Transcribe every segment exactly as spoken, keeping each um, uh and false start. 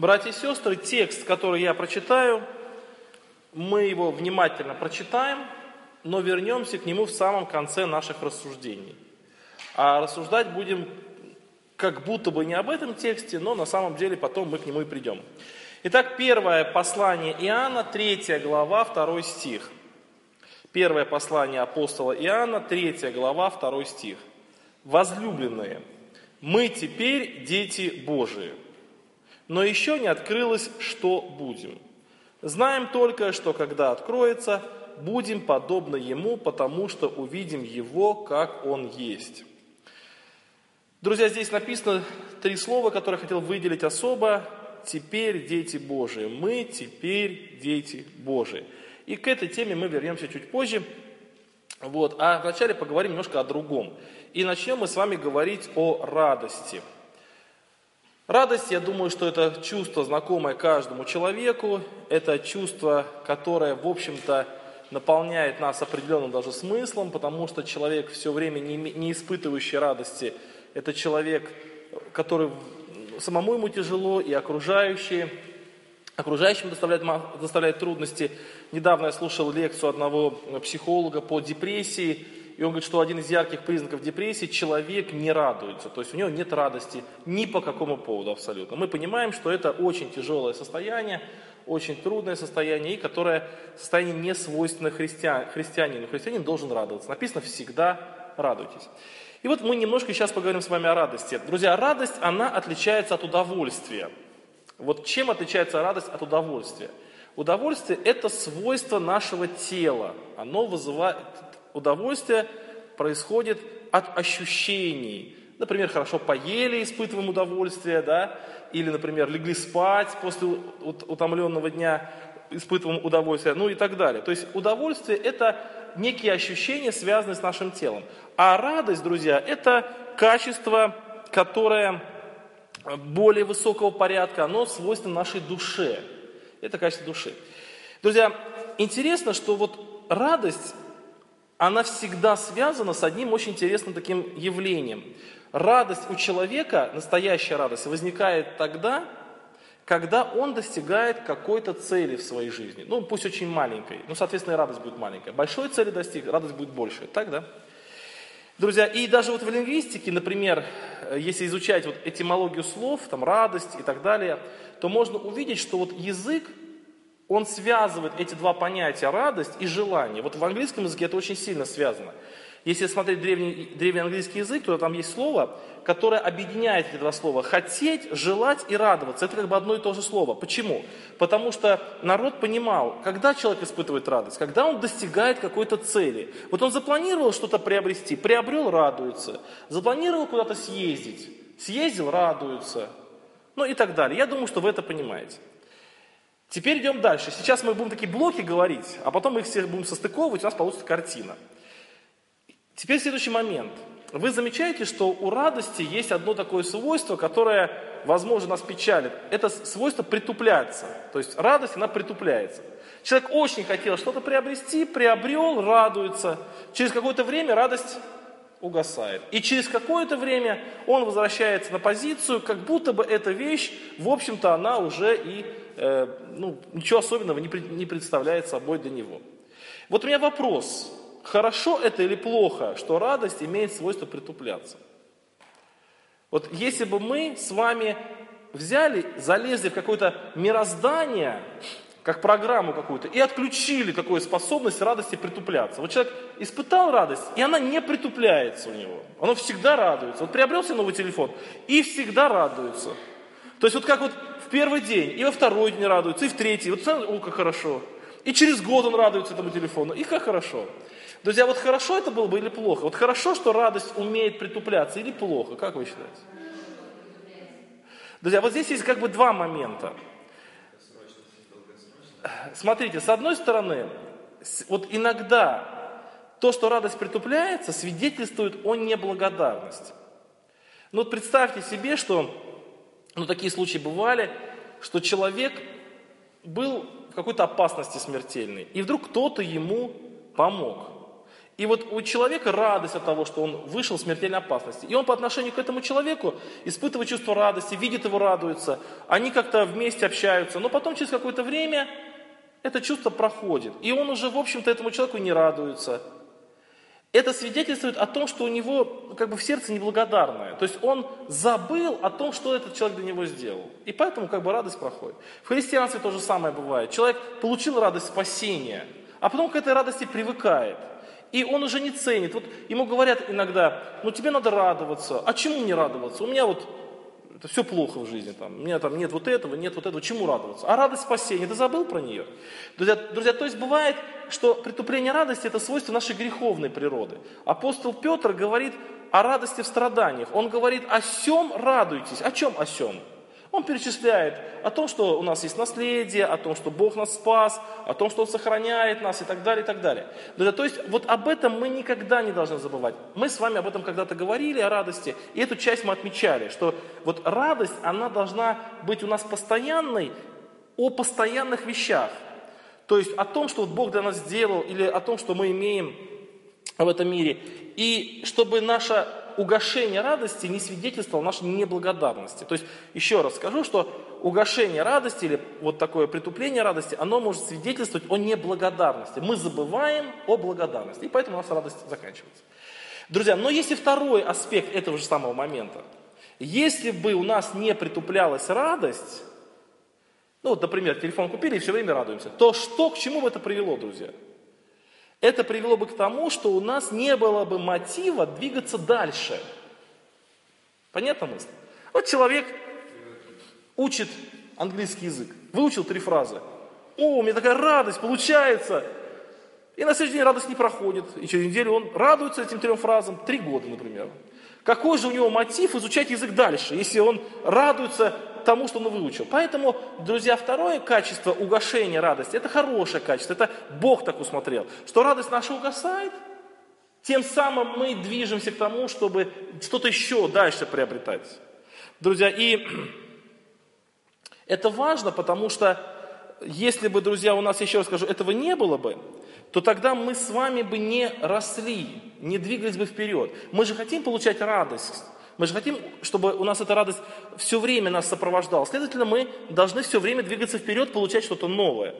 Братья и сестры, текст, который я прочитаю, мы его внимательно прочитаем, но вернемся к нему в самом конце наших рассуждений. А рассуждать будем как будто бы не об этом тексте, но на самом деле потом мы к нему и придем. Итак, первое послание Иоанна, третья глава, второй стих. Первое послание апостола Иоанна, третья глава, второй стих. «Возлюбленные, мы теперь дети Божии, но еще не открылось, что будем. Знаем только, что когда откроется, будем подобны Ему, потому что увидим Его, как Он есть». Друзья, здесь написано три слова, которые я хотел выделить особо. «Теперь дети Божии». Мы теперь дети Божии. И к этой теме мы вернемся чуть позже. Вот. А вначале поговорим немножко о другом. И начнем мы с вами говорить о радости. Радость, я думаю, что это чувство, знакомое каждому человеку. Это чувство, которое, в общем-то, наполняет нас определенным даже смыслом, потому что человек, все время не, не испытывающий радости, это человек, который самому ему тяжело, и окружающие, окружающим доставляет, доставляет трудности. Недавно я слушал лекцию одного психолога по депрессии, и он говорит, что один из ярких признаков депрессии – человек не радуется, то есть у него нет радости ни по какому поводу абсолютно. Мы понимаем, что это очень тяжелое состояние, очень трудное состояние, и которое состояние не свойственно христиан, христианину. Христианин должен радоваться. Написано «всегда радуйтесь». И вот мы немножко сейчас поговорим с вами о радости. Друзья, радость, она отличается от удовольствия. Вот чем отличается радость от удовольствия? Удовольствие – это свойство нашего тела. Оно вызывает... Удовольствие происходит от ощущений. Например, хорошо поели, испытываем удовольствие, да? Или, например, легли спать после утомленного дня, испытываем удовольствие, ну и так далее. То есть удовольствие – это некие ощущения, связанные с нашим телом. А радость, друзья, это качество, которое более высокого порядка, оно свойственно нашей душе. Это качество души. Друзья, интересно, что вот радость, она всегда связана с одним очень интересным таким явлением. Радость у человека, настоящая радость, возникает тогда, когда он достигает какой-то цели в своей жизни. Ну, пусть очень маленькой, ну, соответственно, и радость будет маленькая. Большой цели достиг, радость будет больше. Так, да? Друзья, и даже вот в лингвистике, например, если изучать вот этимологию слов, там, радость и так далее, то можно увидеть, что вот язык, он связывает эти два понятия, радость и желание. Вот в английском языке это очень сильно связано. Если смотреть древний, древний английский язык, то там есть слово, которое объединяет эти два слова. Хотеть, желать и радоваться. Это как бы одно и то же слово. Почему? Потому что народ понимал, когда человек испытывает радость, когда он достигает какой-то цели. Вот он запланировал что-то приобрести, приобрел, радуется. Запланировал куда-то съездить, съездил, радуется. Ну и так далее. Я думаю, что вы это понимаете. Теперь идем дальше. Сейчас мы будем такие блоки говорить, а потом мы их все будем состыковывать, у нас получится картина. Теперь следующий момент. Вы замечаете, что у радости есть одно такое свойство, которое, возможно, нас печалит. Это свойство притупляться. То есть радость, она притупляется. Человек очень хотел что-то приобрести, приобрел, радуется. Через какое-то время радость угасает. И через какое-то время он возвращается на позицию, как будто бы эта вещь, в общем-то, она уже и э, ну, ничего особенного не, не представляет собой для него. Вот у меня вопрос. Хорошо это или плохо, что радость имеет свойство притупляться? Вот если бы мы с вами взяли, залезли в какое-то мироздание, как программу какую-то, и отключили такую способность радости притупляться. Вот человек испытал радость, и она не притупляется у него. Он всегда радуется. Вот приобрел себе новый телефон, и всегда радуется. То есть вот как вот в первый день, и во второй день радуется, и в третий. Вот о, как хорошо. И через год он радуется этому телефону, и как хорошо. Друзья, вот хорошо это было бы или плохо? Вот хорошо, что радость умеет притупляться, или плохо? Как вы считаете? Друзья, вот здесь есть как бы два момента. Смотрите, с одной стороны, вот иногда то, что радость притупляется, свидетельствует о неблагодарности. Ну вот представьте себе, что, ну такие случаи бывали, что человек был в какой-то опасности смертельной, и вдруг кто-то ему помог. И вот у человека радость от того, что он вышел в смертельной опасности. И он по отношению к этому человеку испытывает чувство радости, видит его, радуется. Они как-то вместе общаются. Но потом через какое-то время это чувство проходит. И он уже, в общем-то, этому человеку не радуется. Это свидетельствует о том, что у него как бы в сердце неблагодарное. То есть он забыл о том, что этот человек для него сделал. И поэтому как бы радость проходит. В христианстве то же самое бывает. Человек получил радость спасения, а потом к этой радости привыкает. И он уже не ценит. Вот ему говорят иногда, ну тебе надо радоваться. А чему мне радоваться? У меня вот это все плохо в жизни. Там. У меня там нет вот этого, нет вот этого. Чему радоваться? А радость спасения, ты забыл про нее? Друзья, друзья, то есть бывает, что притупление радости – это свойство нашей греховной природы. Апостол Петр говорит о радости в страданиях. Он говорит, о сем радуйтесь. О чем о сем? Он перечисляет о том, что у нас есть наследие, о том, что Бог нас спас, о том, что Он сохраняет нас и так далее, и так далее. Друзья, то есть вот об этом мы никогда не должны забывать. Мы с вами об этом когда-то говорили, о радости, и эту часть мы отмечали, что вот радость, она должна быть у нас постоянной, о постоянных вещах. То есть о том, что вот Бог для нас сделал, или о том, что мы имеем в этом мире. И чтобы наша угошение радости не свидетельствовало нашей неблагодарности. То есть, еще раз скажу, что угошение радости или вот такое притупление радости, оно может свидетельствовать о неблагодарности. Мы забываем о благодарности, и поэтому у нас радость заканчивается. Друзья, но есть и второй аспект этого же самого момента. Если бы у нас не притуплялась радость, ну вот, например, телефон купили и все время радуемся, то что, к чему бы это привело, друзья? Это привело бы к тому, что у нас не было бы мотива двигаться дальше. Понятна мысль? Вот человек учит английский язык, выучил три фразы. О, у меня такая радость получается. И на следующий день радость не проходит. И через неделю он радуется этим трем фразам, три года, например. Какой же у него мотив изучать язык дальше, если он радуется тому, что он выучил? Поэтому, друзья, второе качество угошения радости, это хорошее качество, это Бог так усмотрел, что радость наша угасает, тем самым мы движемся к тому, чтобы что-то еще дальше приобретать. Друзья, и это важно, потому что если бы, друзья, у нас, еще раз скажу, этого не было бы, то тогда мы с вами бы не росли, не двигались бы вперед. Мы же хотим получать радость. Мы же хотим, чтобы у нас эта радость все время нас сопровождала. Следовательно, мы должны все время двигаться вперед, получать что-то новое.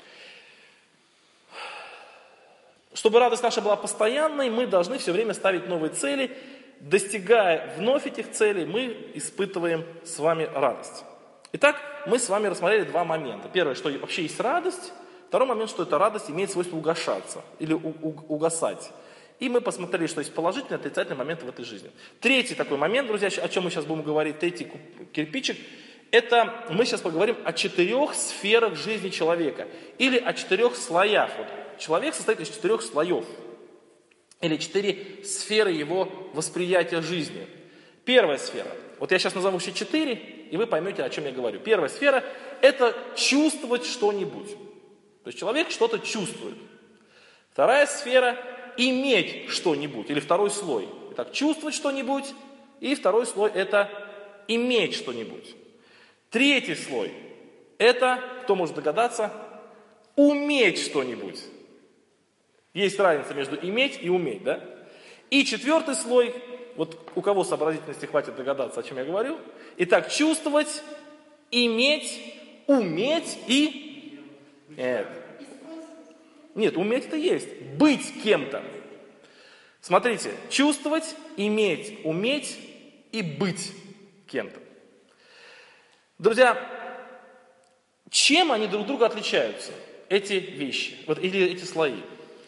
Чтобы радость наша была постоянной, мы должны все время ставить новые цели. Достигая вновь этих целей, мы испытываем с вами радость. Итак, мы с вами рассмотрели два момента. Первое, что вообще есть радость. Второй момент, что эта радость имеет свойство угошаться или у- у- угасать. И мы посмотрели, что есть положительные и отрицательные моменты в этой жизни. Третий такой момент, друзья, о чем мы сейчас будем говорить, третий кирпичик, это мы сейчас поговорим о четырех сферах жизни человека. Или о четырех слоях. Вот человек состоит из четырех слоев. Или четыре сферы его восприятия жизни. Первая сфера. Вот я сейчас назову все четыре, и вы поймете, о чем я говорю. Первая сфера – это чувствовать что-нибудь. То есть человек что-то чувствует. Вторая сфера – иметь что-нибудь, или второй слой. Итак, чувствовать что-нибудь, и второй слой – это иметь что-нибудь. Третий слой – это, кто может догадаться, уметь что-нибудь. Есть разница между иметь и уметь, да? И четвертый слой, вот у кого сообразительности хватит догадаться, о чем я говорю. Итак, чувствовать, иметь, уметь и... Нет. Нет, уметь это есть. Быть кем-то. Смотрите, чувствовать, иметь, уметь и быть кем-то. Друзья, чем они друг от друга отличаются, эти вещи, вот, или эти слои?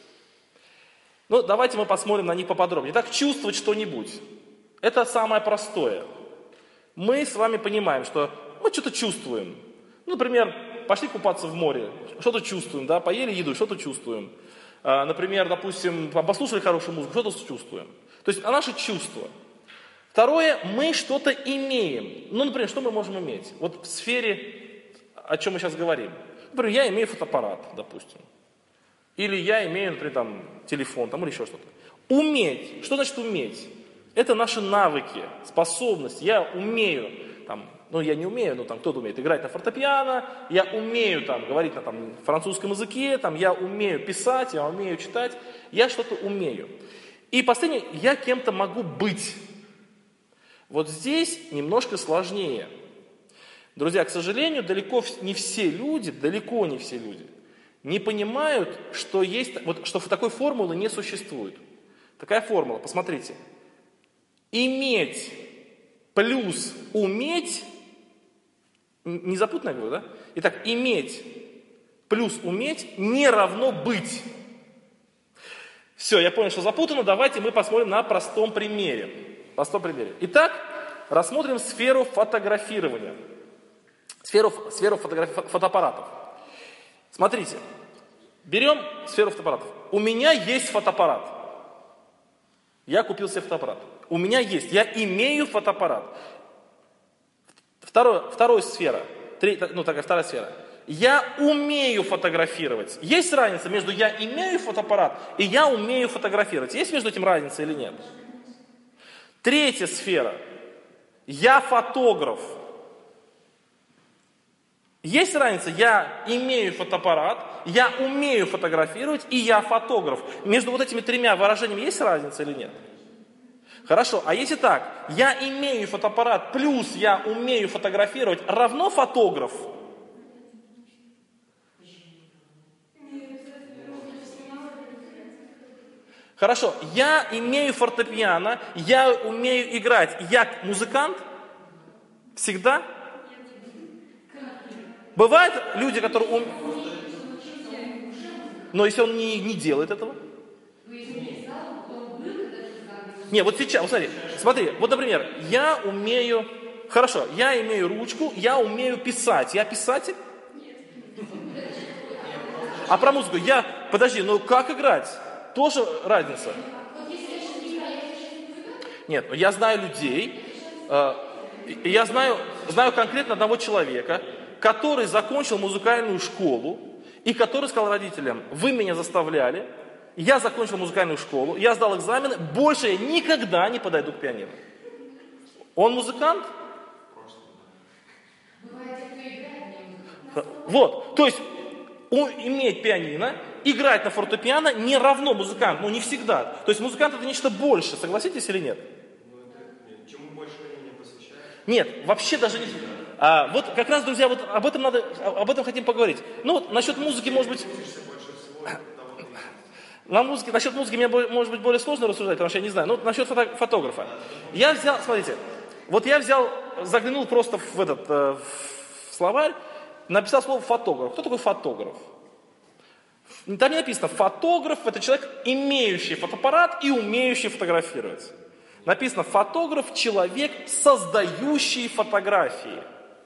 Ну, давайте мы посмотрим на них поподробнее. Итак, чувствовать что-нибудь. Это самое простое. Мы с вами понимаем, что мы что-то чувствуем. Ну, например, пошли купаться в море, что-то чувствуем, да, поели еду, что-то чувствуем. А, например, допустим, послушали хорошую музыку, что-то чувствуем. То есть, а наши чувства. Второе, мы что-то имеем. Ну, например, что мы можем иметь? Вот в сфере, о чем мы сейчас говорим. Например, я имею фотоаппарат, допустим. Или я имею, например, там, телефон, там, или еще что-то. Уметь. Что значит уметь? Это наши навыки, способности. Я умею там, ну я не умею, ну там кто-то умеет играть на фортепиано, я умею там говорить на там, французском языке, там, я умею писать, я умею читать, я что-то умею. И последнее, я кем-то могу быть. Вот здесь немножко сложнее. Друзья, к сожалению, далеко не все люди, далеко не все люди не понимают, что есть, вот, что такой формулы не существует. Такая формула, посмотрите. Иметь плюс уметь, не запутанно я говорю, да? Итак, иметь плюс уметь не равно быть. Все, я понял, что запутано, давайте мы посмотрим на простом примере. Простом примере. Итак, рассмотрим сферу фотографирования. Сферу, сферу фотографи, фотоаппаратов. Смотрите, берем сферу фотоаппаратов. У меня есть фотоаппарат. Я купил себе фотоаппарат. У меня есть, я имею фотоаппарат. Второе, вторая сфера, третья, ну такая вторая сфера. Я умею фотографировать. Есть разница между я имею фотоаппарат и я умею фотографировать? Есть между этим разница или нет? Третья сфера. Я фотограф. Есть разница, я имею фотоаппарат, я умею фотографировать и я фотограф. Между вот этими тремя выражениями есть разница или нет? Хорошо, а если так, я имею фотоаппарат плюс я умею фотографировать равно фотограф? Хорошо, я имею фортепиано, я умею играть, я музыкант? Всегда? Бывают люди, которые ум... Но если он не, не делает этого? Не, вот сейчас, вот смотри, смотри, вот, например, я умею, хорошо, я имею ручку, я умею писать, я писатель? А про музыку я, подожди, ну как играть? Тоже разница. Нет, я знаю людей, э, я знаю, знаю конкретно одного человека, который закончил музыкальную школу и который сказал родителям: вы меня заставляли, я закончил музыкальную школу, я сдал экзамены, больше я никогда не подойду к пианино. Он музыкант? Вот, то есть иметь пианино, играть на фортепиано не равно музыкант, ну не всегда. То есть музыкант это нечто больше, согласитесь или нет? Чему больше времени посвящаешь? Нет, вообще даже не... А, вот как раз, друзья, вот об этом надо, об этом хотим поговорить. Ну вот насчет музыки, может быть... На музыке, насчет музыки мне может быть более сложно рассуждать, потому что я не знаю. Ну, насчет фото, фотографа. Я взял, смотрите, вот я взял, заглянул просто в этот, э, в словарь, написал слово фотограф. Кто такой фотограф? Там не написано, фотограф это человек, имеющий фотоаппарат и умеющий фотографировать. Написано, фотограф человек, создающий фотографии.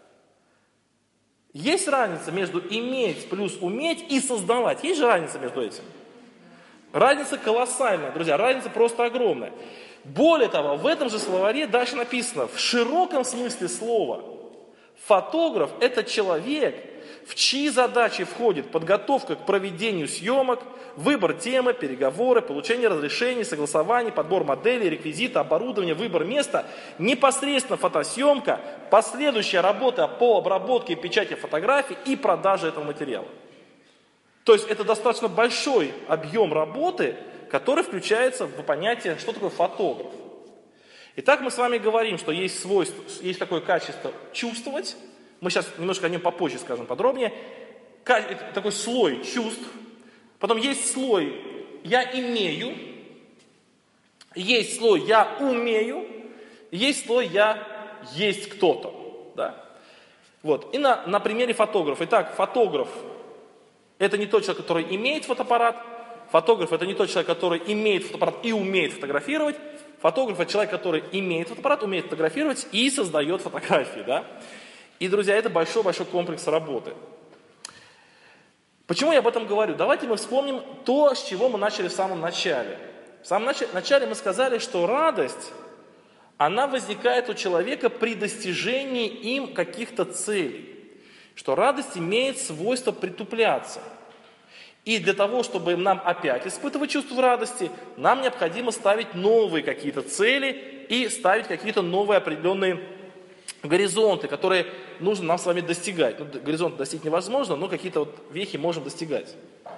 Есть разница между иметь плюс уметь и создавать. Есть же разница между этим? Разница колоссальная, друзья, разница просто огромная. Более того, в этом же словаре дальше написано, в широком смысле слова, фотограф – это человек, в чьи задачи входит подготовка к проведению съемок, выбор темы, переговоры, получение разрешений, согласование, подбор моделей, реквизита, оборудования, выбор места, непосредственно фотосъемка, последующая работа по обработке и печати фотографий и продаже этого материала. То есть это достаточно большой объем работы, который включается в понятие, что такое фотограф. Итак, мы с вами говорим, что есть свойство, есть такое качество чувствовать. Мы сейчас немножко о нем попозже скажем подробнее. Такой слой чувств. Потом есть слой «я имею», есть слой «я умею», есть слой «я есть кто-то». Да? Вот. И на, на примере фотографа. Итак, фотограф – это не тот человек, который имеет фотоаппарат. Фотограф – это не тот человек, который имеет фотоаппарат и умеет фотографировать. Фотограф – это человек, который имеет фотоаппарат, умеет фотографировать и создает фотографии. Да? И, друзья, это большой-большой комплекс работы. Почему я об этом говорю? Давайте мы вспомним то, с чего мы начали в самом начале. В самом начале мы сказали, что радость, она возникает у человека при достижении им каких-то целей. Что радость имеет свойство притупляться. И для того, чтобы нам опять испытывать чувство радости, нам необходимо ставить новые какие-то цели и ставить какие-то новые определенные горизонты, которые нужно нам с вами достигать. Ну, горизонт достичь невозможно, но какие-то вот вехи можем достигать.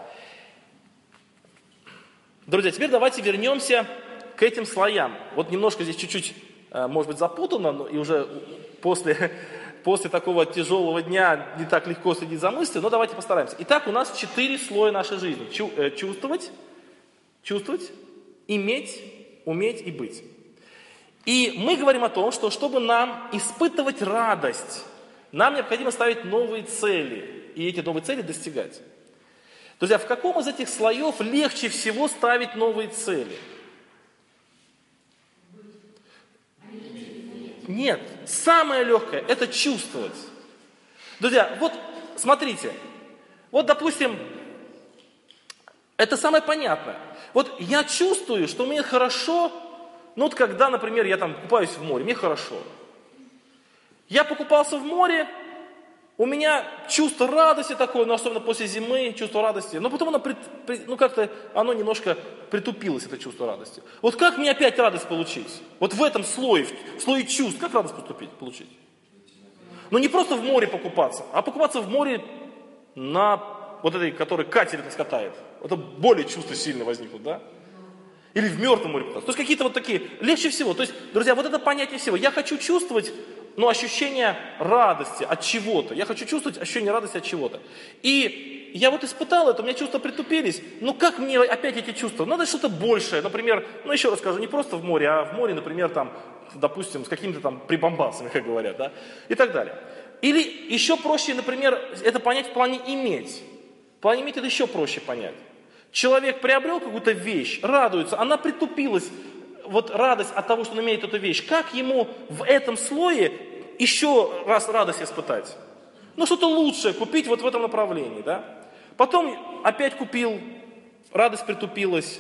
Друзья, теперь давайте вернемся к этим слоям. Вот немножко здесь чуть-чуть, может быть, запутано, но и уже после, после такого тяжелого дня не так легко следить за мыслью, но давайте постараемся. Итак, у нас четыре слоя нашей жизни. Чу, э, чувствовать, чувствовать, иметь, уметь и быть. И мы говорим о том, что чтобы нам испытывать радость, нам необходимо ставить новые цели и эти новые цели достигать. Друзья, в каком из этих слоев легче всего ставить новые цели? Нет, самое легкое – это чувствовать. Друзья, вот смотрите, вот допустим, это самое понятное. Вот я чувствую, что мне хорошо, ну вот когда, например, я там купаюсь в море, мне хорошо. Я покупался в море, у меня чувство радости такое, ну особенно после зимы, чувство радости, но потом оно, при, при, ну как-то, оно немножко притупилось, это чувство радости. Вот как мне опять радость получить? Вот в этом слое, в слое чувств, как радость поступить, получить? Ну не просто в море покупаться, а покупаться в море на вот этой, который катер нас катает. Это более чувства сильно возникнут, да? Или в мертвом море покупаться. То есть какие-то вот такие, легче всего. То есть, друзья, вот это понятие всего. Я хочу чувствовать, ну, ощущение радости от чего-то. Я хочу чувствовать ощущение радости от чего-то. И я вот испытал это, у меня чувства притупились. Ну, как мне опять эти чувства? Надо что-то большее. Например, ну, еще раз скажу, не просто в море, а в море, например, там, допустим, с какими-то там прибамбасами, как говорят, да, и так далее. Или еще проще, например, это понять в плане иметь. В плане иметь это еще проще понять. Человек приобрел какую-то вещь, радуется, она притупилась. Вот радость от того, что он имеет эту вещь, как ему в этом слое еще раз радость испытать? Ну, что-то лучшее купить вот в этом направлении, да? Потом опять купил, радость притупилась.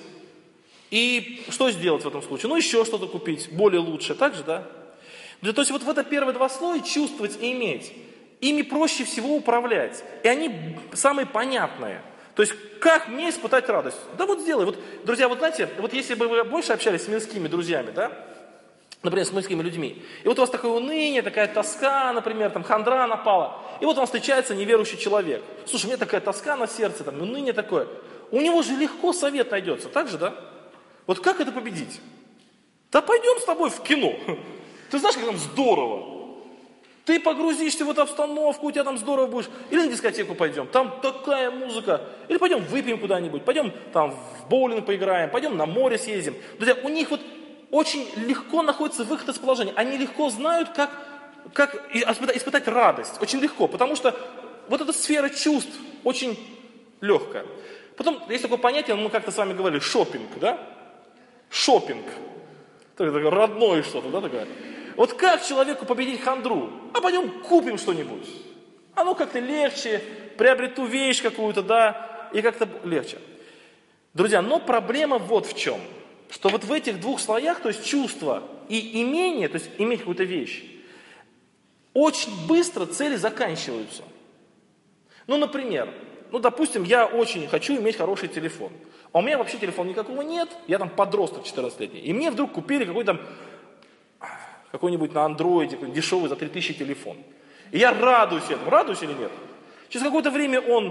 И что сделать в этом случае? Ну, еще что-то купить, более лучшее, так же, да? То есть вот в это первые два слоя чувствовать и иметь, ими проще всего управлять. И они самые понятные. То есть, как мне испытать радость? Да вот сделай. Вот, друзья, вот знаете, вот если бы вы больше общались с мирскими друзьями, да, например, с мирскими людьми, и вот у вас такое уныние, такая тоска, например, там хандра напала, и вот вам встречается неверующий человек. Слушай, у меня такая тоска на сердце, там, уныние такое. У него же легко совет найдется, так же, да? Вот как это победить? Да пойдем с тобой в кино. Ты знаешь, как там здорово. Ты погрузишься в эту обстановку, у тебя там здорово будешь. Или на дискотеку пойдем, там такая музыка. Или пойдем выпьем куда-нибудь, пойдем там в боулинг поиграем, пойдем на море съездим. Друзья, у них вот очень легко находится выход из положения. Они легко знают, как, как испытать радость. Очень легко, потому что вот эта сфера чувств очень легкая. Потом есть такое понятие, мы как-то с вами говорили, шопинг, да? Шопинг. Такое родное что-то, да, такое. Вот как человеку победить хандру? А пойдем купим что-нибудь. Оно как-то легче, приобрету вещь какую-то, да, и как-то легче. Друзья, но проблема вот в чем. Что вот в этих двух слоях, то есть чувство и имение, то есть иметь какую-то вещь, очень быстро цели заканчиваются. Ну, например, ну, допустим, я очень хочу иметь хороший телефон. А у меня вообще телефона никакого нет, я там подросток четырнадцатилетний. И мне вдруг купили какой-то какой-нибудь на андроиде, дешевый за три тысячи телефон. И я радуюсь этому. Радуюсь или нет? Через какое-то время он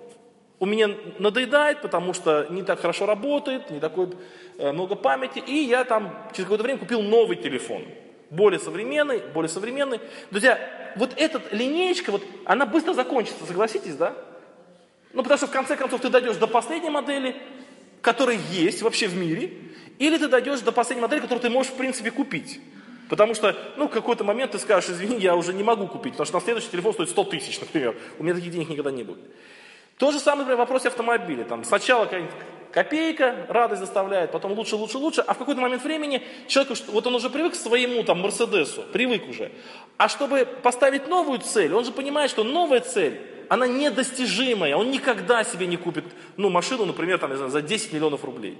у меня надоедает, потому что не так хорошо работает, не такой э, много памяти. И я там через какое-то время купил новый телефон. Более современный, более современный. Друзья, вот эта линеечка, вот, она быстро закончится, согласитесь, да? Ну, потому что в конце концов ты дойдешь до последней модели, которая есть вообще в мире, или ты дойдешь до последней модели, которую ты можешь в принципе купить. Потому что, ну, в какой-то момент ты скажешь, извини, я уже не могу купить, потому что на следующий телефон стоит сто тысяч, например. У меня таких денег никогда не будет. То же самое, например, в вопросе автомобиля. Там сначала какая-нибудь копейка радость заставляет, потом лучше, лучше, лучше, а в какой-то момент времени человек, вот он уже привык к своему там Мерседесу, привык уже. А чтобы поставить новую цель, он же понимает, что новая цель, она недостижимая, он никогда себе не купит, ну, машину, например, там, не знаю, за десять миллионов рублей.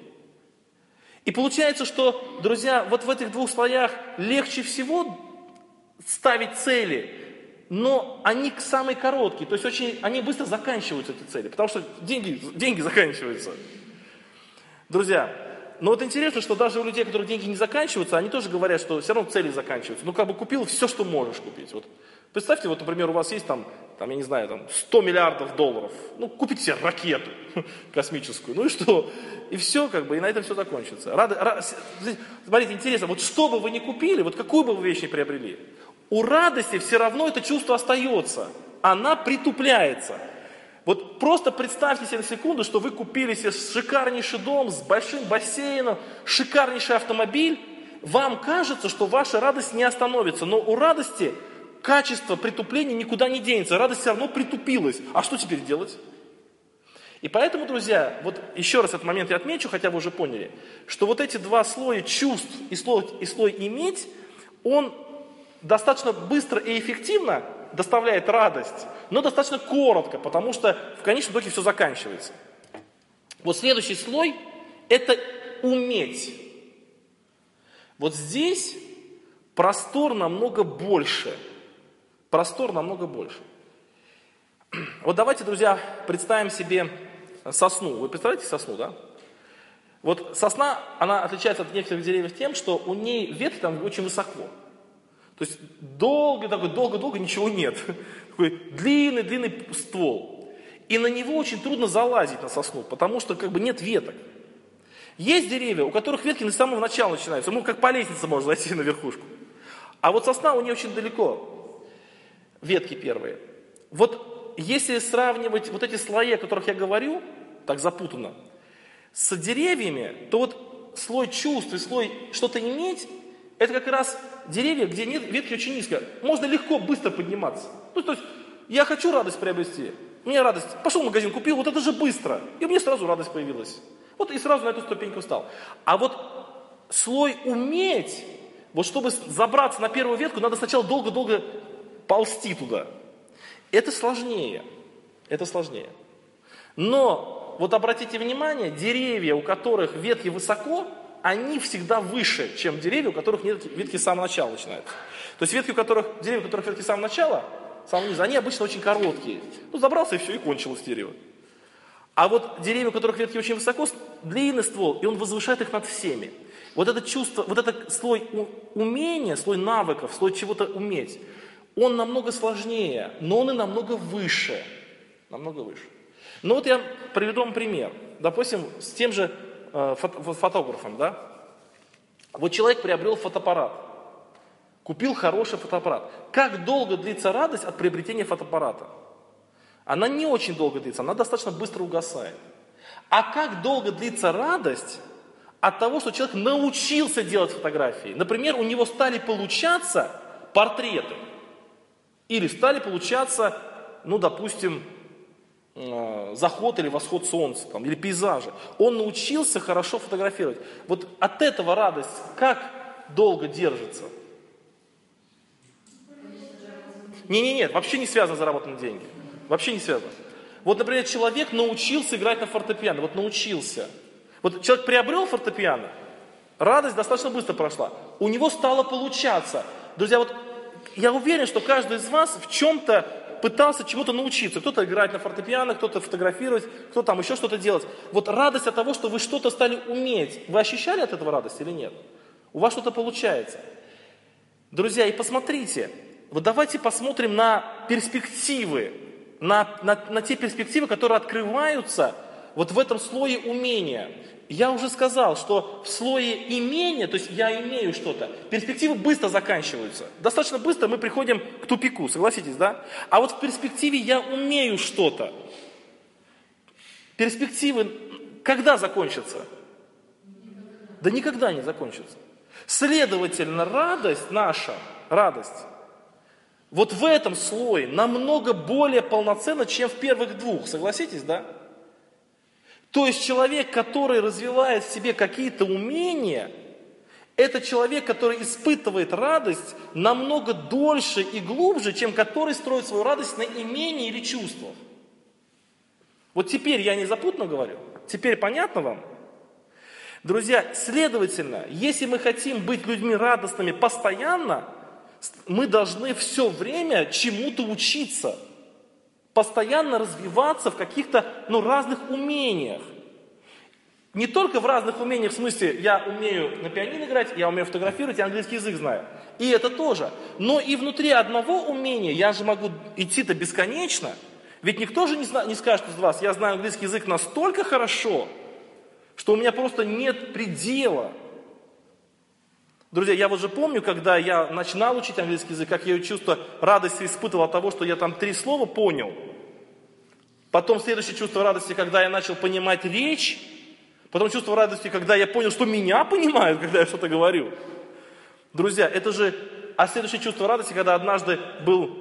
И получается, что, друзья, вот в этих двух слоях легче всего ставить цели, но они самые короткие, то есть очень, они быстро заканчиваются, эти цели, потому что деньги, деньги заканчиваются. Друзья, Но вот интересно, что даже у людей, у которых деньги не заканчиваются, они тоже говорят, что все равно цели заканчиваются. Ну, как бы купил все, что можешь купить. Вот. Представьте, вот, например, у вас есть там, там, я не знаю, там сто миллиардов долларов. Ну, купите себе ракету космическую. Ну и что? И все, как бы, и на этом все закончится. Рады, ра, смотрите, интересно, вот что бы вы ни купили, вот какую бы вы вещь ни приобрели, у радости все равно это чувство остается. Она притупляется. Вот просто представьте себе на секунду, что вы купили себе шикарнейший дом с большим бассейном, шикарнейший автомобиль. Вам кажется, что ваша радость не остановится, но у радости качество притупления никуда не денется. Радость все равно притупилась. А что теперь делать? И поэтому, друзья, вот еще раз этот момент я отмечу, хотя вы уже поняли, что вот эти два слоя чувств и слой, и слой иметь, он достаточно быстро и эффективно доставляет радость, но достаточно коротко, потому что в конечном итоге все заканчивается. Вот следующий слой – это уметь. Вот здесь простор намного больше. Простор намного больше. Вот давайте, друзья, представим себе сосну. Вы представляете сосну, да? Вот сосна, она отличается от некоторых деревьев тем, что у ней ветки там очень высоко. То есть долго, такой, долго-долго ничего нет. Такой длинный-длинный ствол. И на него очень трудно залазить, на сосну, потому что как бы нет веток. Есть деревья, у которых ветки с самого начала начинаются. Ну, как по лестнице можно зайти на верхушку. А вот сосна у нее очень далеко. Ветки первые. Вот если сравнивать вот эти слои, о которых я говорю, так запутанно, с деревьями, то вот слой чувств и слой что-то иметь, это как раз деревья, где нет, ветки очень низко. Можно легко, быстро подниматься. Ну, то есть, я хочу радость приобрести. У меня радость. Пошел в магазин, купил, вот это же быстро. И у меня сразу радость появилась. Вот и сразу на эту ступеньку встал. А вот слой уметь, вот чтобы забраться на первую ветку, надо сначала долго-долго ползти туда. Это сложнее. Это сложнее. Но, вот обратите внимание, деревья, у которых ветки высоко, они всегда выше, чем деревья, у которых нет ветки с самого начала начинаются. То есть ветки, у которых, деревья, у которых ветки с самого начала, с самого низа, они обычно очень короткие. Ну, забрался и все, и кончилось дерево. А вот деревья, у которых ветки очень высоко, длинный ствол, и он возвышает их над всеми. Вот это чувство, вот этот слой умения, слой навыков, слой чего-то уметь, он намного сложнее, но он и намного выше. Намного выше. Ну вот я приведу вам пример. Допустим, с тем же фотографом, да? Вот человек приобрел фотоаппарат, купил хороший фотоаппарат. Как долго длится радость от приобретения фотоаппарата? Она не очень долго длится, она достаточно быстро угасает. А как долго длится радость от того, что человек научился делать фотографии? Например, у него стали получаться портреты. Или стали получаться, ну, допустим, заход или восход солнца, там, или пейзажи. Он научился хорошо фотографировать. Вот от этого радость как долго держится? Не-не-нет, вообще не связано с заработанными деньгами. Вообще не связано. Вот, например, человек научился играть на фортепиано. Вот научился. Вот человек приобрел фортепиано, радость достаточно быстро прошла. У него стало получаться. Друзья, вот я уверен, что каждый из вас в чем-то пытался чему-то научиться. Кто-то играть на фортепиано, кто-то фотографировать, кто там еще что-то делать. Вот радость от того, что вы что-то стали уметь. Вы ощущали от этого радость или нет? У вас что-то получается. Друзья, и посмотрите. Вот давайте посмотрим на перспективы. На, на, на те перспективы, которые открываются вот в этом слое умения. Я уже сказал, что в слое имения, то есть я имею что-то, перспективы быстро заканчиваются. Достаточно быстро мы приходим к тупику, согласитесь, да? А вот в перспективе я умею что-то. Перспективы когда закончатся? Да никогда не закончатся. Следовательно, радость наша, радость, вот в этом слое намного более полноценна, чем в первых двух, согласитесь, да? То есть человек, который развивает в себе какие-то умения, это человек, который испытывает радость намного дольше и глубже, чем который строит свою радость на имении или чувствах. Вот теперь я не запутанно говорю? Теперь понятно вам? Друзья, следовательно, если мы хотим быть людьми радостными постоянно, мы должны все время чему-то учиться. Постоянно развиваться в каких-то ну, разных умениях. Не только в разных умениях, в смысле, я умею на пианино играть, я умею фотографировать, я английский язык знаю. И это тоже. Но и внутри одного умения я же могу идти-то бесконечно. Ведь никто же не, зна- не скажет из вас, я знаю английский язык настолько хорошо, что у меня просто нет предела. Друзья, я вот же помню, когда я начинал учить английский язык, как я чувство радости испытывал от того, что я там три слова понял. Потом следующее чувство радости, когда я начал понимать речь. Потом чувство радости, когда я понял, что меня понимают, когда я что-то говорю. Друзья, это же... А следующее чувство радости, когда однажды был...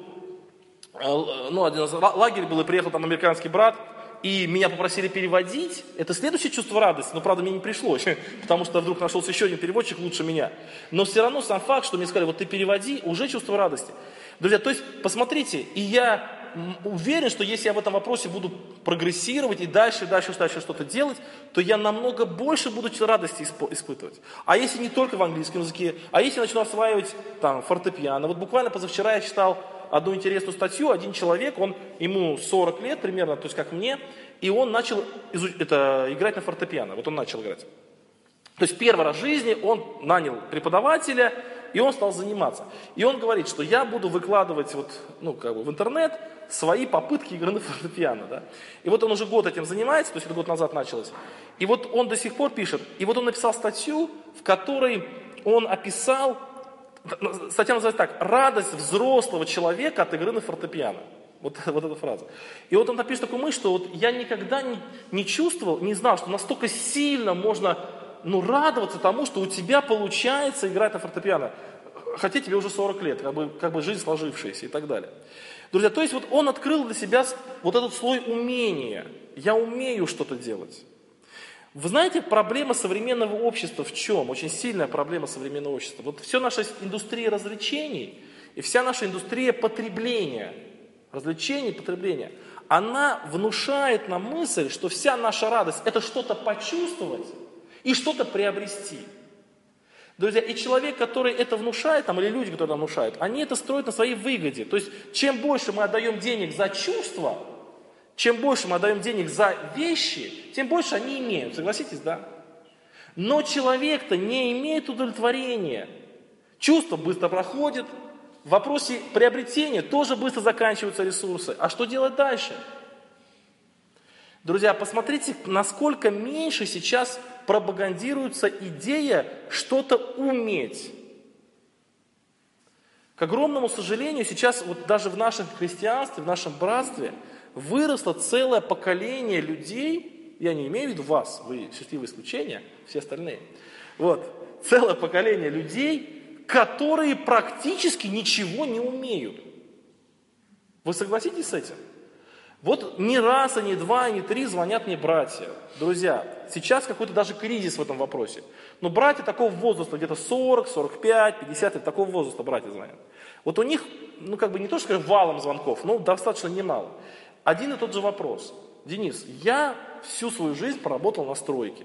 Ну, один раз лагерь был, и приехал там американский брат, и меня попросили переводить. Это следующее чувство радости, но, правда, мне не пришлось, потому что вдруг нашелся еще один переводчик лучше меня. Но все равно сам факт, что мне сказали, вот ты переводи, уже чувство радости. Друзья, то есть, посмотрите, и я уверен, что если я в этом вопросе буду прогрессировать и дальше, дальше, дальше что-то делать, то я намного больше буду радости испытывать. А если не только в английском языке, а если я начну осваивать там фортепиано. Вот буквально позавчера я читал одну интересную статью, один человек, он, ему сорок лет примерно, то есть как мне, и он начал изуч... это, играть на фортепиано, вот он начал играть. То есть первый раз в жизни он нанял преподавателя, и он стал заниматься. И он говорит, что я буду выкладывать вот, ну, как бы в интернет свои попытки игры на фортепиано. Да? И вот он уже год этим занимается, то есть это год назад началось. И вот он до сих пор пишет, и вот он написал статью, в которой он описал, статья называется так, «Радость взрослого человека от игры на фортепиано». Вот, вот эта фраза. И вот он напишет такую мысль, что вот я никогда не, не чувствовал, не знал, что настолько сильно можно ну, радоваться тому, что у тебя получается играть на фортепиано. Хотя тебе уже сорок лет, как бы, как бы жизнь сложившаяся и так далее. Друзья, то есть вот он открыл для себя вот этот слой умения. Я умею что-то делать. Вы знаете, проблема современного общества в чем? Очень сильная проблема современного общества. Вот вся наша индустрия развлечений и вся наша индустрия потребления, развлечений, потребления, она внушает нам мысль, что вся наша радость – это что-то почувствовать и что-то приобрести. Друзья, и человек, который это внушает, там, или люди, которые это внушают, они это строят на своей выгоде. То есть, чем больше мы отдаем денег за чувства, чем больше мы отдаем денег за вещи, тем больше они имеют. Согласитесь, да? Но человек-то не имеет удовлетворения. Чувство быстро проходит. В вопросе приобретения тоже быстро заканчиваются ресурсы. А что делать дальше? Друзья, посмотрите, насколько меньше сейчас пропагандируется идея что-то уметь. К огромному сожалению, сейчас вот даже в нашем христианстве, в нашем братстве выросло целое поколение людей, я не имею в виду вас, вы счастливые исключения, все остальные, вот, целое поколение людей, которые практически ничего не умеют. Вы согласитесь с этим? Вот ни раз, и ни два, и ни три звонят мне братья. Друзья, сейчас какой-то даже кризис в этом вопросе. Но братья такого возраста, где-то сорок, сорок пять, пятьдесят лет, такого возраста братья звонят. Вот у них, ну как бы не то, что скажем, валом звонков, но достаточно немало. Один и тот же вопрос. Денис, я всю свою жизнь проработал на стройке.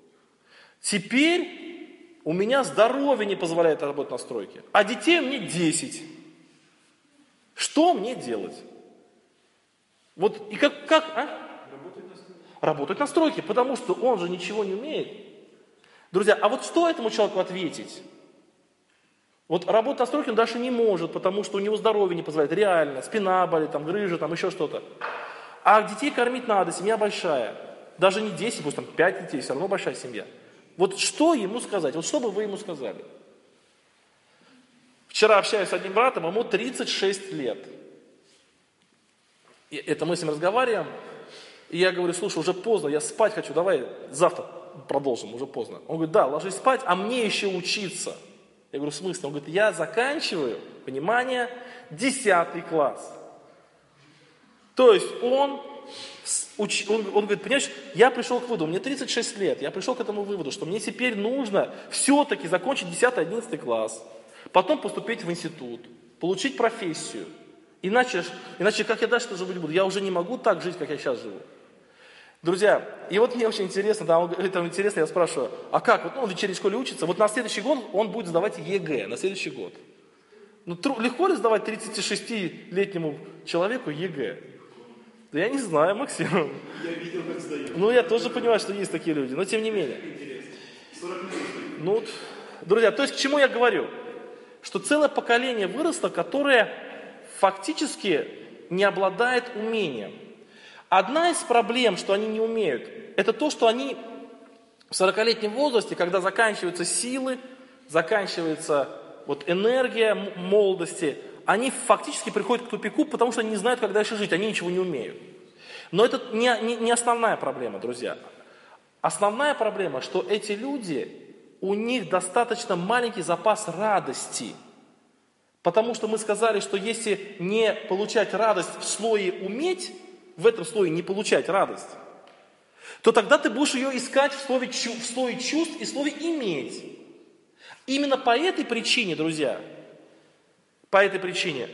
Теперь у меня здоровье не позволяет работать на стройке, а детей у меня десять. Что мне делать? Вот и как, как а? Работать на стройке. Работать на стройке, потому что он же ничего не умеет. Друзья, а вот что этому человеку ответить? Вот работать на стройке он дальше не может, потому что у него здоровье не позволяет, реально, спина болит, там, грыжа, там, еще что-то. А детей кормить надо, семья большая. Даже не десять, пусть там пять детей, все равно большая семья. Вот что ему сказать? Вот что бы вы ему сказали? Вчера общаюсь с одним братом, ему тридцать шесть лет. И это мы с ним разговариваем, и я говорю, слушай, уже поздно, я спать хочу, давай завтра продолжим, уже поздно. Он говорит, да, ложись спать, а мне еще учиться. Я говорю, в смысле? Он говорит, я заканчиваю, внимание, десятый класс. То есть он, уч, он, он говорит, понимаешь, я пришел к выводу, мне тридцать шесть лет, я пришел к этому выводу, что мне теперь нужно все-таки закончить десятый, одиннадцатый класс, потом поступить в институт, получить профессию. Иначе, иначе как я дальше жить буду? Я уже не могу так жить, как я сейчас живу. Друзья, и вот мне очень интересно, там, там интересно, я спрашиваю, а как? Вот, ну, он в вечерней школе учится, вот на следующий год он будет сдавать ЕГЭ, на следующий год. Ну, тру, легко ли сдавать тридцатишестилетнему человеку ЕГЭ? Да я не знаю, Максим. Я видел, как сдают. Ну, я тоже понимаю, что есть такие люди, но тем не менее. Интересно. сорок минут. Ну, вот, друзья, то есть к чему я говорю? Что целое поколение выросло, которое фактически не обладает умением. Одна из проблем, что они не умеют, это то, что они в сорокалетнем возрасте, когда заканчиваются силы, заканчивается вот энергия молодости, они фактически приходят к тупику, потому что они не знают, как дальше жить, они ничего не умеют. Но это не, не, не основная проблема, друзья. Основная проблема, что эти люди, у них достаточно маленький запас радости. Потому что мы сказали, что если не получать радость в слое уметь, в этом слое не получать радость, то тогда ты будешь ее искать в слое, в слое чувств и в слое иметь. Именно по этой причине, друзья, по этой причине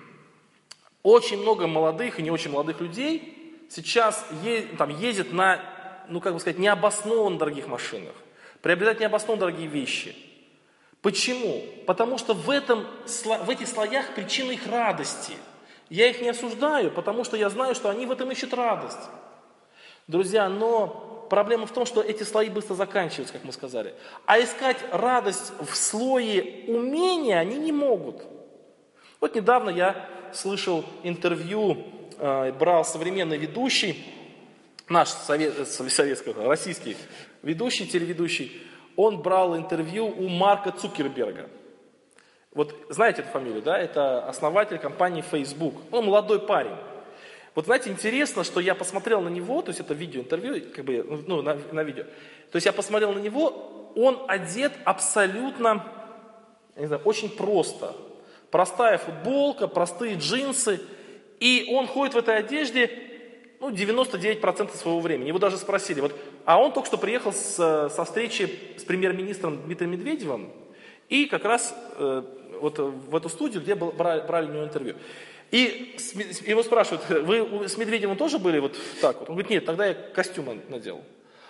очень много молодых и не очень молодых людей сейчас е, там, ездят на, ну как бы сказать, необоснованно дорогих машинах, приобретают необоснованно дорогие вещи. Почему? Потому что в, этом, в этих слоях причина их радости. Я их не осуждаю, потому что я знаю, что они в этом ищут радость. Друзья, но проблема в том, что эти слои быстро заканчиваются, как мы сказали. А искать радость в слое умения они не могут. Вот недавно я слышал интервью, э, брал современный ведущий, наш совет, советский, российский ведущий, телеведущий, он брал интервью у Марка Цукерберга. Вот знаете эту фамилию, да? Это основатель компании Facebook. Он молодой парень. Вот знаете, интересно, что я посмотрел на него, то есть это видеоинтервью, как бы, ну, на, на видео. То есть я посмотрел на него, он одет абсолютно, я не знаю, очень просто. Простая футболка, простые джинсы. И он ходит в этой одежде, ну, девяносто девять процентов своего времени. Его даже спросили, вот, а он только что приехал с, со встречи с премьер-министром Дмитрием Медведевым, и как раз э, вот в эту студию, где был, брали, брали у него интервью. И с, его спрашивают, вы с Медведевым тоже были вот так вот? Он говорит, нет, тогда я костюм надел.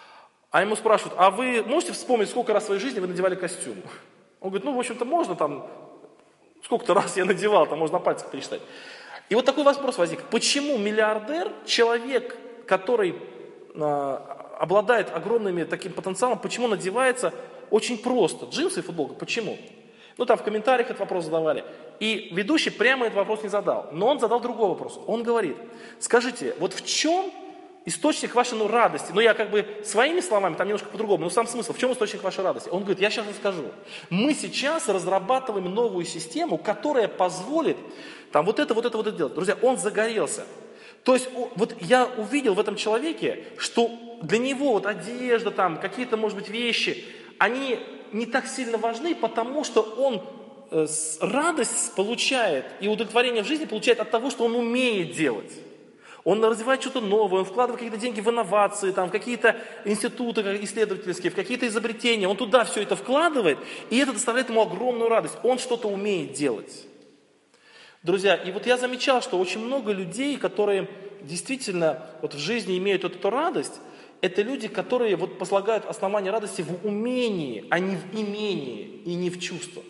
А ему спрашивают, а вы можете вспомнить, сколько раз в своей жизни вы надевали костюм? Он говорит, ну, в общем-то, можно там, сколько-то раз я надевал, там можно на пальцах пересчитать. И вот такой вопрос возник. Почему миллиардер, человек, который э, обладает огромным таким потенциалом, почему он одевается очень просто? Джинсы и футболка. Почему? Ну, там в комментариях этот вопрос задавали. И ведущий прямо этот вопрос не задал. Но он задал другой вопрос. Он говорит, скажите, вот в чем источник вашей ну, радости? Ну, я как бы своими словами, там немножко по-другому, но сам смысл, в чем источник вашей радости? Он говорит, я сейчас расскажу. Мы сейчас разрабатываем новую систему, которая позволит там вот это, вот это, вот это делать. Друзья, он загорелся. То есть вот я увидел в этом человеке, что для него вот одежда, там какие-то, может быть, вещи, они не так сильно важны, потому что он э, радость получает и удовлетворение в жизни получает от того, что он умеет делать. Он развивает что-то новое, он вкладывает какие-то деньги в инновации, там, в какие-то институты исследовательские, в какие-то изобретения. Он туда все это вкладывает, и это доставляет ему огромную радость. Он что-то умеет делать. Друзья, и вот я замечал, что очень много людей, которые действительно вот в жизни имеют вот эту радость, это люди, которые вот послагают основание радости в умении, а не в имении и не в чувствах.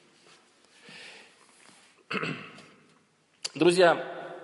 Друзья,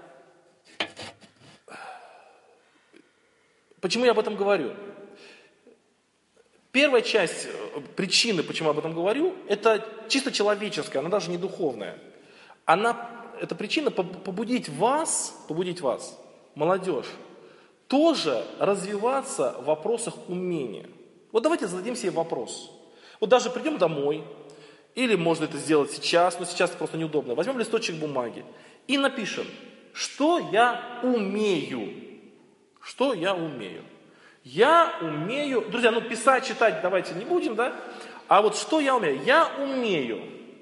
почему я об этом говорю? Первая часть причины, почему я об этом говорю, это чисто человеческая, она даже не духовная. Она, эта причина побудить вас, побудить вас, молодежь, тоже развиваться в вопросах умения. Вот давайте зададим себе вопрос. Вот даже придем домой, или можно это сделать сейчас, но сейчас это просто неудобно. Возьмем листочек бумаги и напишем, что я умею. Что я умею? Я умею, друзья, ну писать, читать давайте не будем, да? А вот что я умею? Я умею.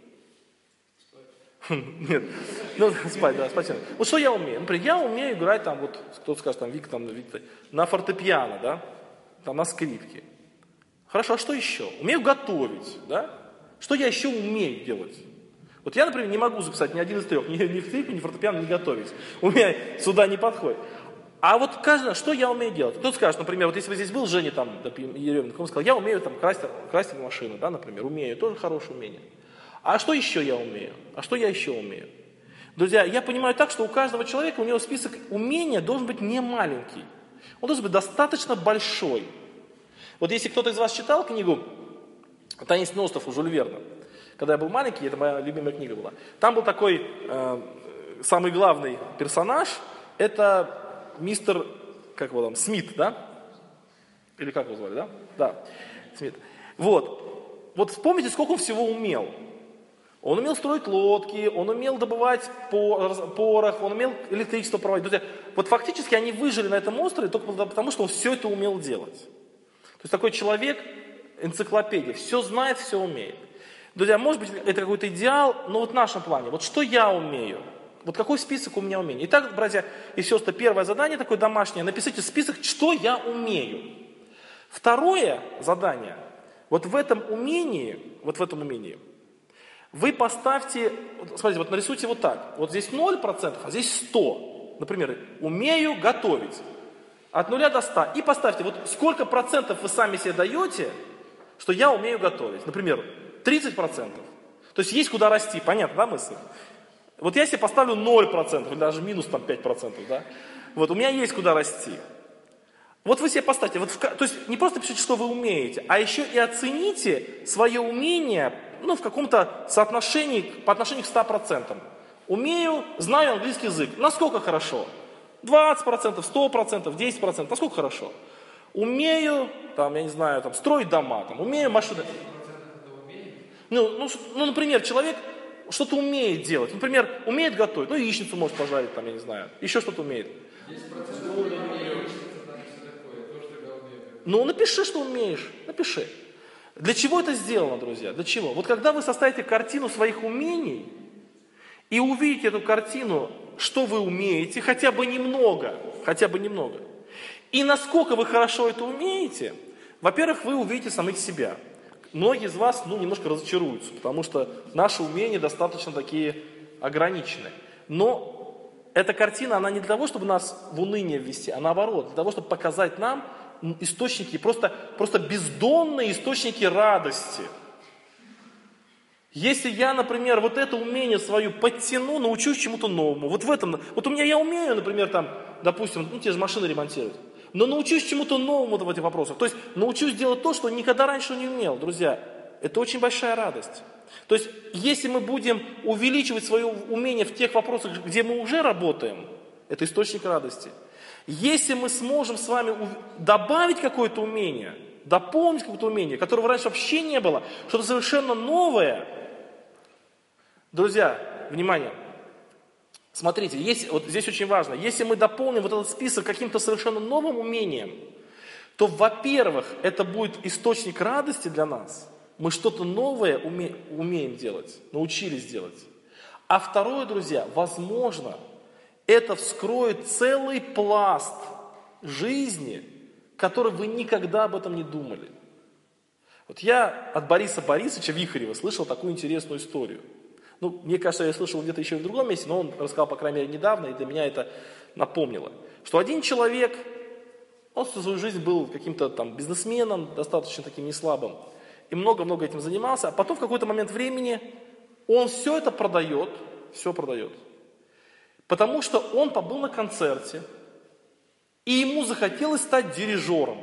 Нет, ну спать, да, спать. Вот что я умею? Например, я умею играть там, вот кто-то скажет, там, Вик, там, Вик, на фортепиано, да, там, на скрипке. Хорошо, а что еще? Умею готовить, да? Что я еще умею делать? Вот я, например, не могу записать ни один из трех, ни, ни в скрипке, ни фортепиано, ни готовить. У меня сюда не подходит. А вот каждый, что я умею делать? Кто-то скажет, например, вот если бы здесь был Женя, там, Еременко, он сказал, я умею там красить, красить машину, да, например, умею, тоже хорошее умение. А что еще я умею? А что я еще умею? Друзья, я понимаю так, что у каждого человека, у него список умения должен быть не маленький. Он должен быть достаточно большой. Вот если кто-то из вас читал книгу «Таинственный остров» у Жюль Верна, когда я был маленький, это моя любимая книга была, там был такой э, самый главный персонаж, это мистер, как его там, Смит, да? Или как его звали, да? Да, Смит. Вот. Вот вспомните, сколько он всего умел. Он умел строить лодки, он умел добывать порох, он умел электричество проводить. Друзья, вот фактически они выжили на этом острове только потому, что он все это умел делать. То есть такой человек, энциклопедия, все знает, все умеет. Друзья, может быть, это какой-то идеал, но вот в нашем плане, вот что я умею? Вот какой список у меня умений? Итак, братья и сестры, первое задание такое домашнее, напишите список, что я умею. Второе задание, вот в этом умении, вот в этом умении, вы поставьте, смотрите, вот нарисуйте вот так. Вот здесь ноль процентов, а здесь сто. Например, умею готовить. От нуля до ста. И поставьте, вот сколько процентов вы сами себе даете, что я умею готовить. Например, тридцать процентов. То есть есть куда расти, понятно, да, мысль? Вот я себе поставлю ноль процентов, или даже минус там, пять процентов, да? Вот у меня есть куда расти. Вот вы себе поставьте, вот в, то есть не просто пишите, что вы умеете, а еще и оцените свое умение, ну, в каком-то соотношении, по отношению к ста процентам. Умею, знаю английский язык. Насколько хорошо? двадцать процентов, сто процентов, десять процентов. Насколько хорошо? Умею, там, я не знаю, там, строить дома, там, умею машины. Ну, ну, ну, например, человек что-то умеет делать. Например, умеет готовить, ну, яичницу может пожарить, там, я не знаю. Еще что-то умеет. Ну, напиши, что умеешь. Напиши. Для чего это сделано, друзья? Для чего? Вот когда вы составите картину своих умений и увидите эту картину, что вы умеете, хотя бы немного, хотя бы немного, и насколько вы хорошо это умеете, во-первых, вы увидите самих себя. Многие из вас, ну, немножко разочаруются, потому что наши умения достаточно такие ограниченные. Но эта картина, она не для того, чтобы нас в уныние ввести, а наоборот, для того, чтобы показать нам источники, просто, просто бездонные источники радости. Если я, например, вот это умение свое подтяну, научусь чему-то новому, вот в этом, вот у меня я умею, например, там, допустим, ну, те же машины ремонтировать, но научусь чему-то новому в этих вопросах, то есть научусь делать то, что никогда раньше не умел, друзья, это очень большая радость. То есть, если мы будем увеличивать свое умение в тех вопросах, где мы уже работаем, это источник радости. Если мы сможем с вами добавить какое-то умение, дополнить какое-то умение, которого раньше вообще не было, что-то совершенно новое, друзья, внимание, смотрите, есть, вот здесь очень важно, если мы дополним вот этот список каким-то совершенно новым умением, то, во-первых, это будет источник радости для нас, мы что-то новое уме, умеем делать, научились делать. А второе, друзья, возможно, это вскроет целый пласт жизни, который вы никогда об этом не думали. Вот я от Бориса Борисовича Вихарева слышал такую интересную историю. Ну, мне кажется, я слышал где-то еще в другом месте, но он рассказал, по крайней мере, недавно, и для меня это напомнило. Что один человек, он всю свою жизнь был каким-то там бизнесменом, достаточно таким неслабым, и много-много этим занимался, а потом в какой-то момент времени он все это продает, все продает. Потому что он побыл на концерте, и ему захотелось стать дирижером.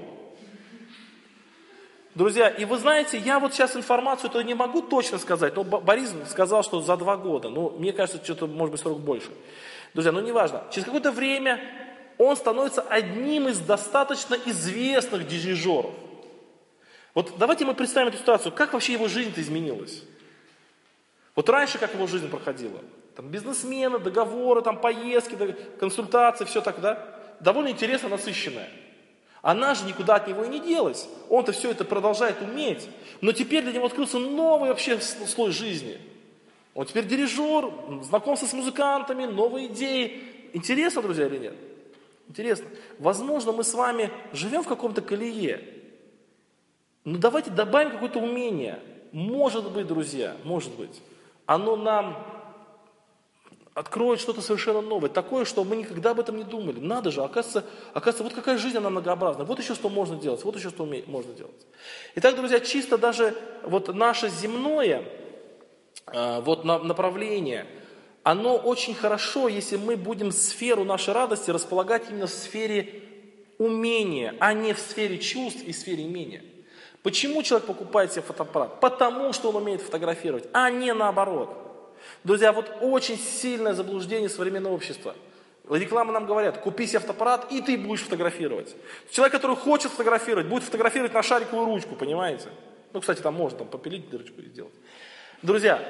Друзья, и вы знаете, я вот сейчас информацию-то не могу точно сказать, но Борис сказал, что за два года, ну, мне кажется, что-то, может быть, срок больше. Друзья, ну, неважно. Через какое-то время он становится одним из достаточно известных дирижеров. Вот давайте мы представим эту ситуацию, как вообще его жизнь-то изменилась. Вот раньше как его жизнь проходила. Там бизнесмены, договоры, там поездки, консультации, все так, да? Довольно интересно, насыщенное. Она же никуда от него и не делась. Он-то все это продолжает уметь. Но теперь для него открылся новый вообще слой жизни. Он теперь дирижер, знакомство с музыкантами, новые идеи. Интересно, друзья, или нет? Интересно. Возможно, мы с вами живем в каком-то колее. Но давайте добавим какое-то умение. Может быть, друзья, может быть, оно нам откроет что-то совершенно новое, такое, что мы никогда об этом не думали. Надо же, оказывается, оказывается, вот какая жизнь, она многообразная. Вот еще что можно делать, вот еще что уме- можно делать. Итак, друзья, чисто даже вот наше земное э, вот на, направление, оно очень хорошо, если мы будем сферу нашей радости располагать именно в сфере умения, а не в сфере чувств и в сфере имения. Почему человек покупает себе фотоаппарат? Потому что он умеет фотографировать, а не наоборот. Друзья, вот очень сильное заблуждение современного общества. Рекламы нам говорят, купи себе фотоаппарат, и ты будешь фотографировать. Человек, который хочет фотографировать, будет фотографировать на шариковую ручку, понимаете? Ну, кстати, там можно там, попилить дырочку и сделать. Друзья,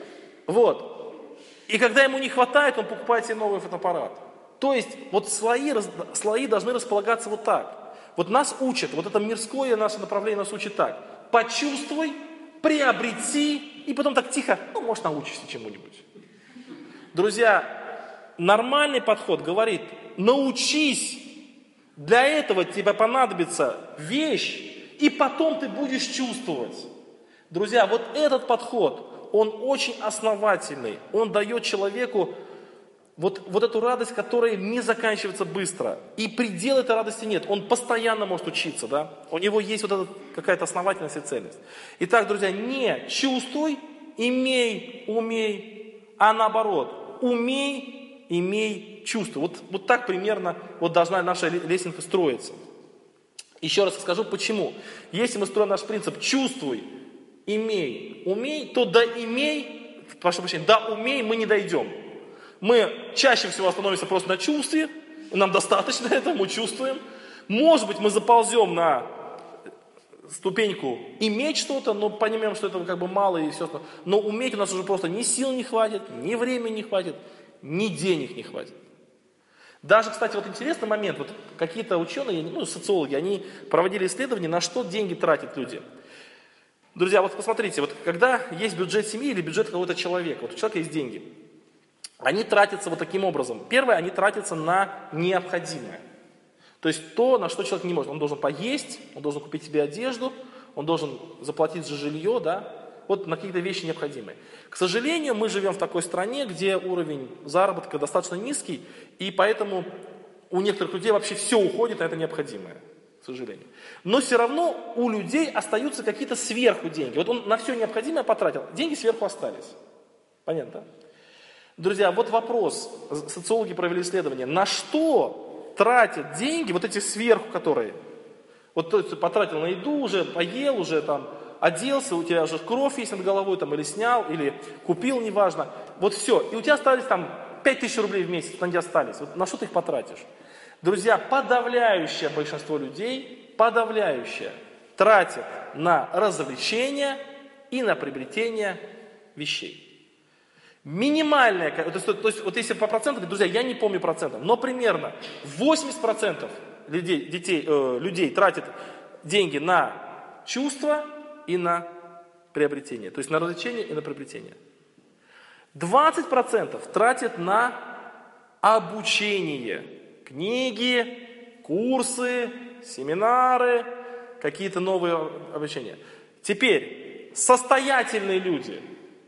вот. И когда ему не хватает, он покупает себе новый фотоаппарат. То есть, вот слои, слои должны располагаться вот так. Вот нас учат, вот это мирское наше направление нас учит так. Почувствуй, приобрети, и потом так тихо, ну, может, научишься чему-нибудь. Друзья, нормальный подход говорит, научись, для этого тебе понадобится вещь, и потом ты будешь чувствовать. Друзья, вот этот подход, он очень основательный, он дает человеку вот, вот эту радость, которая не заканчивается быстро. И предела этой радости нет, он постоянно может учиться, да? У него есть вот эта какая-то основательность и цельность. Итак, друзья, не чувствуй, имей, умей, а наоборот, умей, имей, чувствуй. Вот, вот так примерно вот должна наша лестница строиться. Еще раз скажу, почему. Если мы строим наш принцип «чувствуй, имей, умей», то до «имей», прошу прощения, до «умей» мы не дойдем. Мы чаще всего остановимся просто на чувстве, нам достаточно этого, мы чувствуем. Может быть, мы заползем на ступеньку иметь что-то, но понимаем, что этого как бы мало и все остальное. Но уметь у нас уже просто ни сил не хватит, ни времени не хватит, ни денег не хватит. Даже, кстати, вот интересный момент, вот какие-то ученые, ну, социологи, они проводили исследования, на что деньги тратят люди. Друзья, вот посмотрите, вот когда есть бюджет семьи или бюджет какого-то человека, вот у человека есть деньги, они тратятся вот таким образом. Первое, они тратятся на необходимое. То есть то, на что человек не может. Он должен поесть, он должен купить себе одежду, он должен заплатить за жилье, да, вот на какие-то вещи необходимые. К сожалению, мы живем в такой стране, где уровень заработка достаточно низкий, и поэтому у некоторых людей вообще все уходит на это необходимое, к сожалению. Но все равно у людей остаются какие-то сверху деньги. Вот он на все необходимое потратил, деньги сверху остались. Понятно, да? Друзья, вот вопрос. Социологи провели исследование. На что тратят деньги, вот эти сверху, которые... Вот то есть потратил на еду уже, поел уже, там, оделся, у тебя уже кровь есть над головой, там, или снял, или купил, неважно. Вот все. И у тебя остались там пять тысяч рублей в месяц, на где остались. Вот на что ты их потратишь? Друзья, подавляющее большинство людей, подавляющее, тратят на развлечения и на приобретение вещей. Минимальное, то есть, то есть вот если по процентам, друзья, я не помню процентов, но примерно восемьдесят процентов людей, детей, э, людей тратят деньги на чувства и на приобретение, то есть на развлечение и на приобретение. двадцать процентов тратят на обучение, книги, курсы, семинары, какие-то новые обучения. Теперь, состоятельные люди,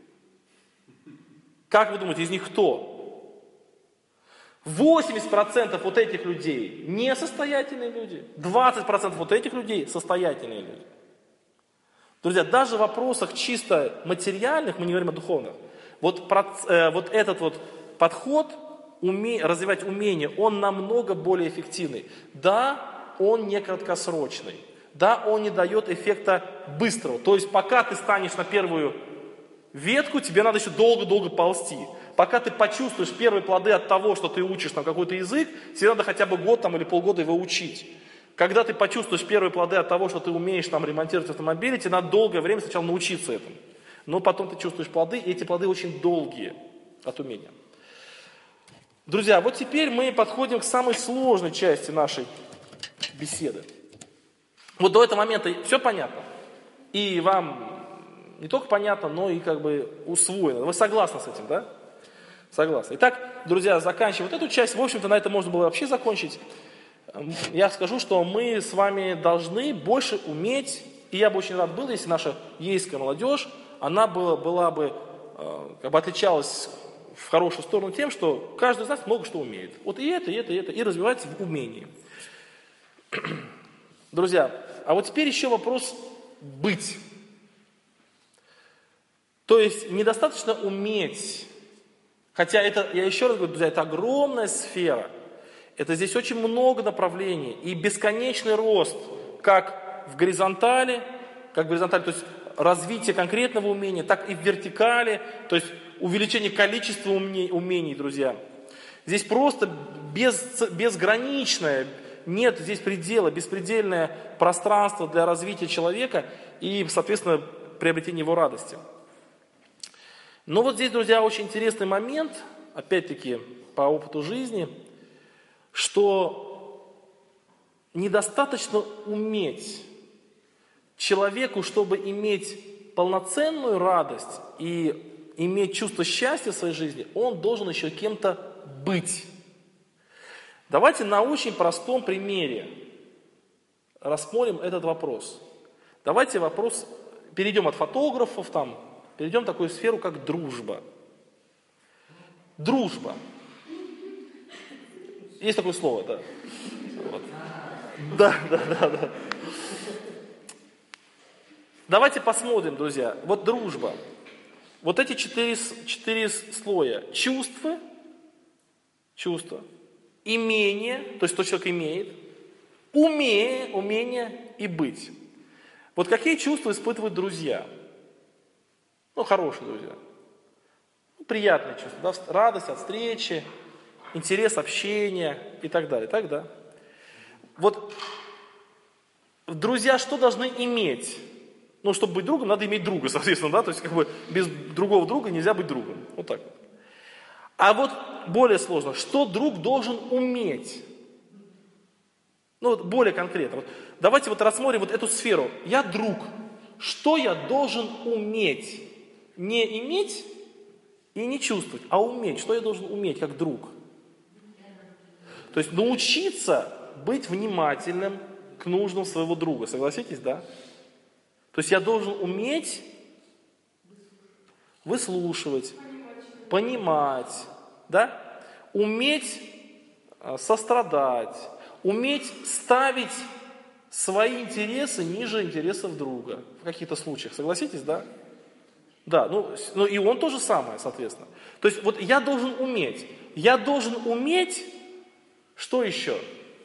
как вы думаете, из них кто? восемьдесят процентов вот этих людей несостоятельные люди, двадцать процентов вот этих людей состоятельные люди. Друзья, даже в вопросах чисто материальных, мы не говорим о духовных, вот, э, вот этот вот подход, уме, развивать умение, он намного более эффективный. Да, он не краткосрочный, да, он не дает эффекта быстрого. То есть пока ты станешь на первую ветку, тебе надо еще долго-долго ползти. Пока ты почувствуешь первые плоды от того, что ты учишь там какой-то язык, тебе надо хотя бы год там, или полгода его учить. Когда ты почувствуешь первые плоды от того, что ты умеешь там ремонтировать автомобили, тебе надо долгое время сначала научиться этому. Но потом ты чувствуешь плоды, и эти плоды очень долгие от умения. Друзья, вот теперь мы подходим к самой сложной части нашей беседы. Вот до этого момента все понятно. И вам не только понятно, но и как бы усвоено. Вы согласны с этим, да? Согласны. Итак, друзья, заканчивая вот эту часть, в общем-то, на этом можно было вообще закончить. Я скажу, что мы с вами должны больше уметь, и я бы очень рад был, если наша ейская молодежь, она была, была бы, как бы отличалась в хорошую сторону тем, что каждый из нас много что умеет. Вот и это, и это, и это, и развивается в умении. Друзья, а вот теперь еще вопрос быть. То есть недостаточно уметь, Хотя это, я еще раз говорю, друзья, это огромная сфера. Это здесь очень много направлений и бесконечный рост, как в горизонтали, как в горизонтали, то есть развитие конкретного умения, так и в вертикали, то есть увеличение количества умений, умений, друзья. Здесь просто без, безграничное, нет здесь предела, беспредельное пространство для развития человека и, соответственно, приобретения его радости. Но вот здесь, друзья, очень интересный момент, опять-таки по опыту жизни, что недостаточно уметь человеку, чтобы иметь полноценную радость и иметь чувство счастья в своей жизни, он должен еще кем-то быть. Давайте на очень простом примере рассмотрим этот вопрос. Давайте вопрос, перейдем от фотографов, там, перейдем в такую сферу, как дружба. Дружба. Есть такое слово, да? Вот. Да, да, да, да. Давайте посмотрим, друзья. Вот дружба. Вот эти четыре, четыре слоя. Чувства, чувства, имение, то есть что человек имеет, умение, умение и быть. Вот какие чувства испытывают друзья? Ну, хорошие друзья. Ну, приятные чувства, да? Радость от встречи, интерес общения и так далее. Так, да? Вот друзья что должны иметь? Ну, чтобы быть другом, надо иметь друга, соответственно, да? То есть, как бы, без другого друга нельзя быть другом. Вот так вот. А вот более сложно, что друг должен уметь? Ну, вот более конкретно. Вот давайте вот рассмотрим вот эту сферу. Я друг. Что я должен уметь? Не иметь и не чувствовать, а уметь. Что я должен уметь как друг? То есть научиться быть внимательным к нуждам своего друга. Согласитесь, да? То есть я должен уметь выслушивать, понимать, да? Уметь сострадать, уметь ставить свои интересы ниже интересов друга в каких-то случаях. Согласитесь, да? Да, ну, ну и он то же самое, соответственно. То есть вот я должен уметь. Я должен уметь, что еще?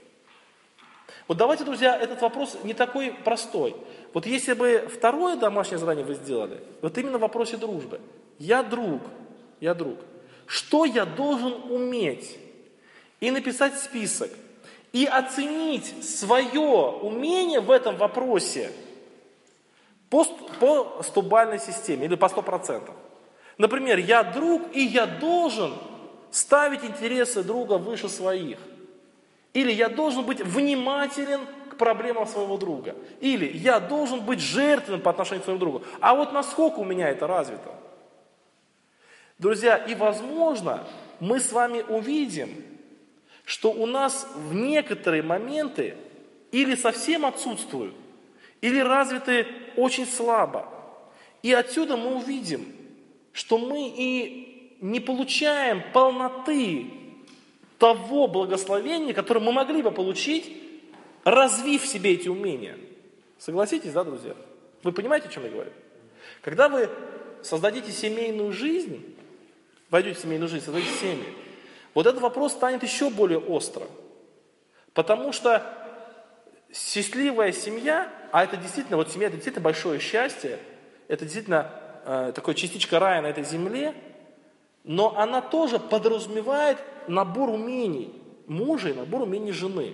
Вот давайте, друзья, этот вопрос не такой простой. Вот если бы второе домашнее задание вы сделали, вот именно в вопросе дружбы. Я друг, я друг. Что я должен уметь? И написать список. И оценить свое умение в этом вопросе по, по стобальной системе или по сто процентов. Например, я друг, и я должен ставить интересы друга выше своих. Или я должен быть внимателен к проблемам своего друга. Или я должен быть жертвенным по отношению к своему другу. А вот насколько у меня это развито? Друзья, и возможно, мы с вами увидим, что у нас в некоторые моменты или совсем отсутствуют, или развиты очень слабо. И отсюда мы увидим, что мы и не получаем полноты того благословения, которое мы могли бы получить, развив в себе эти умения. Согласитесь, да, друзья? Вы понимаете, о чем я говорю? Когда вы создадите семейную жизнь, войдете в семейную жизнь, создадите семью, вот этот вопрос станет еще более остро. Потому что счастливая семья, а это действительно, вот семья, это действительно большое счастье, это действительно э, такая частичка рая на этой земле, но она тоже подразумевает набор умений мужа и набор умений жены.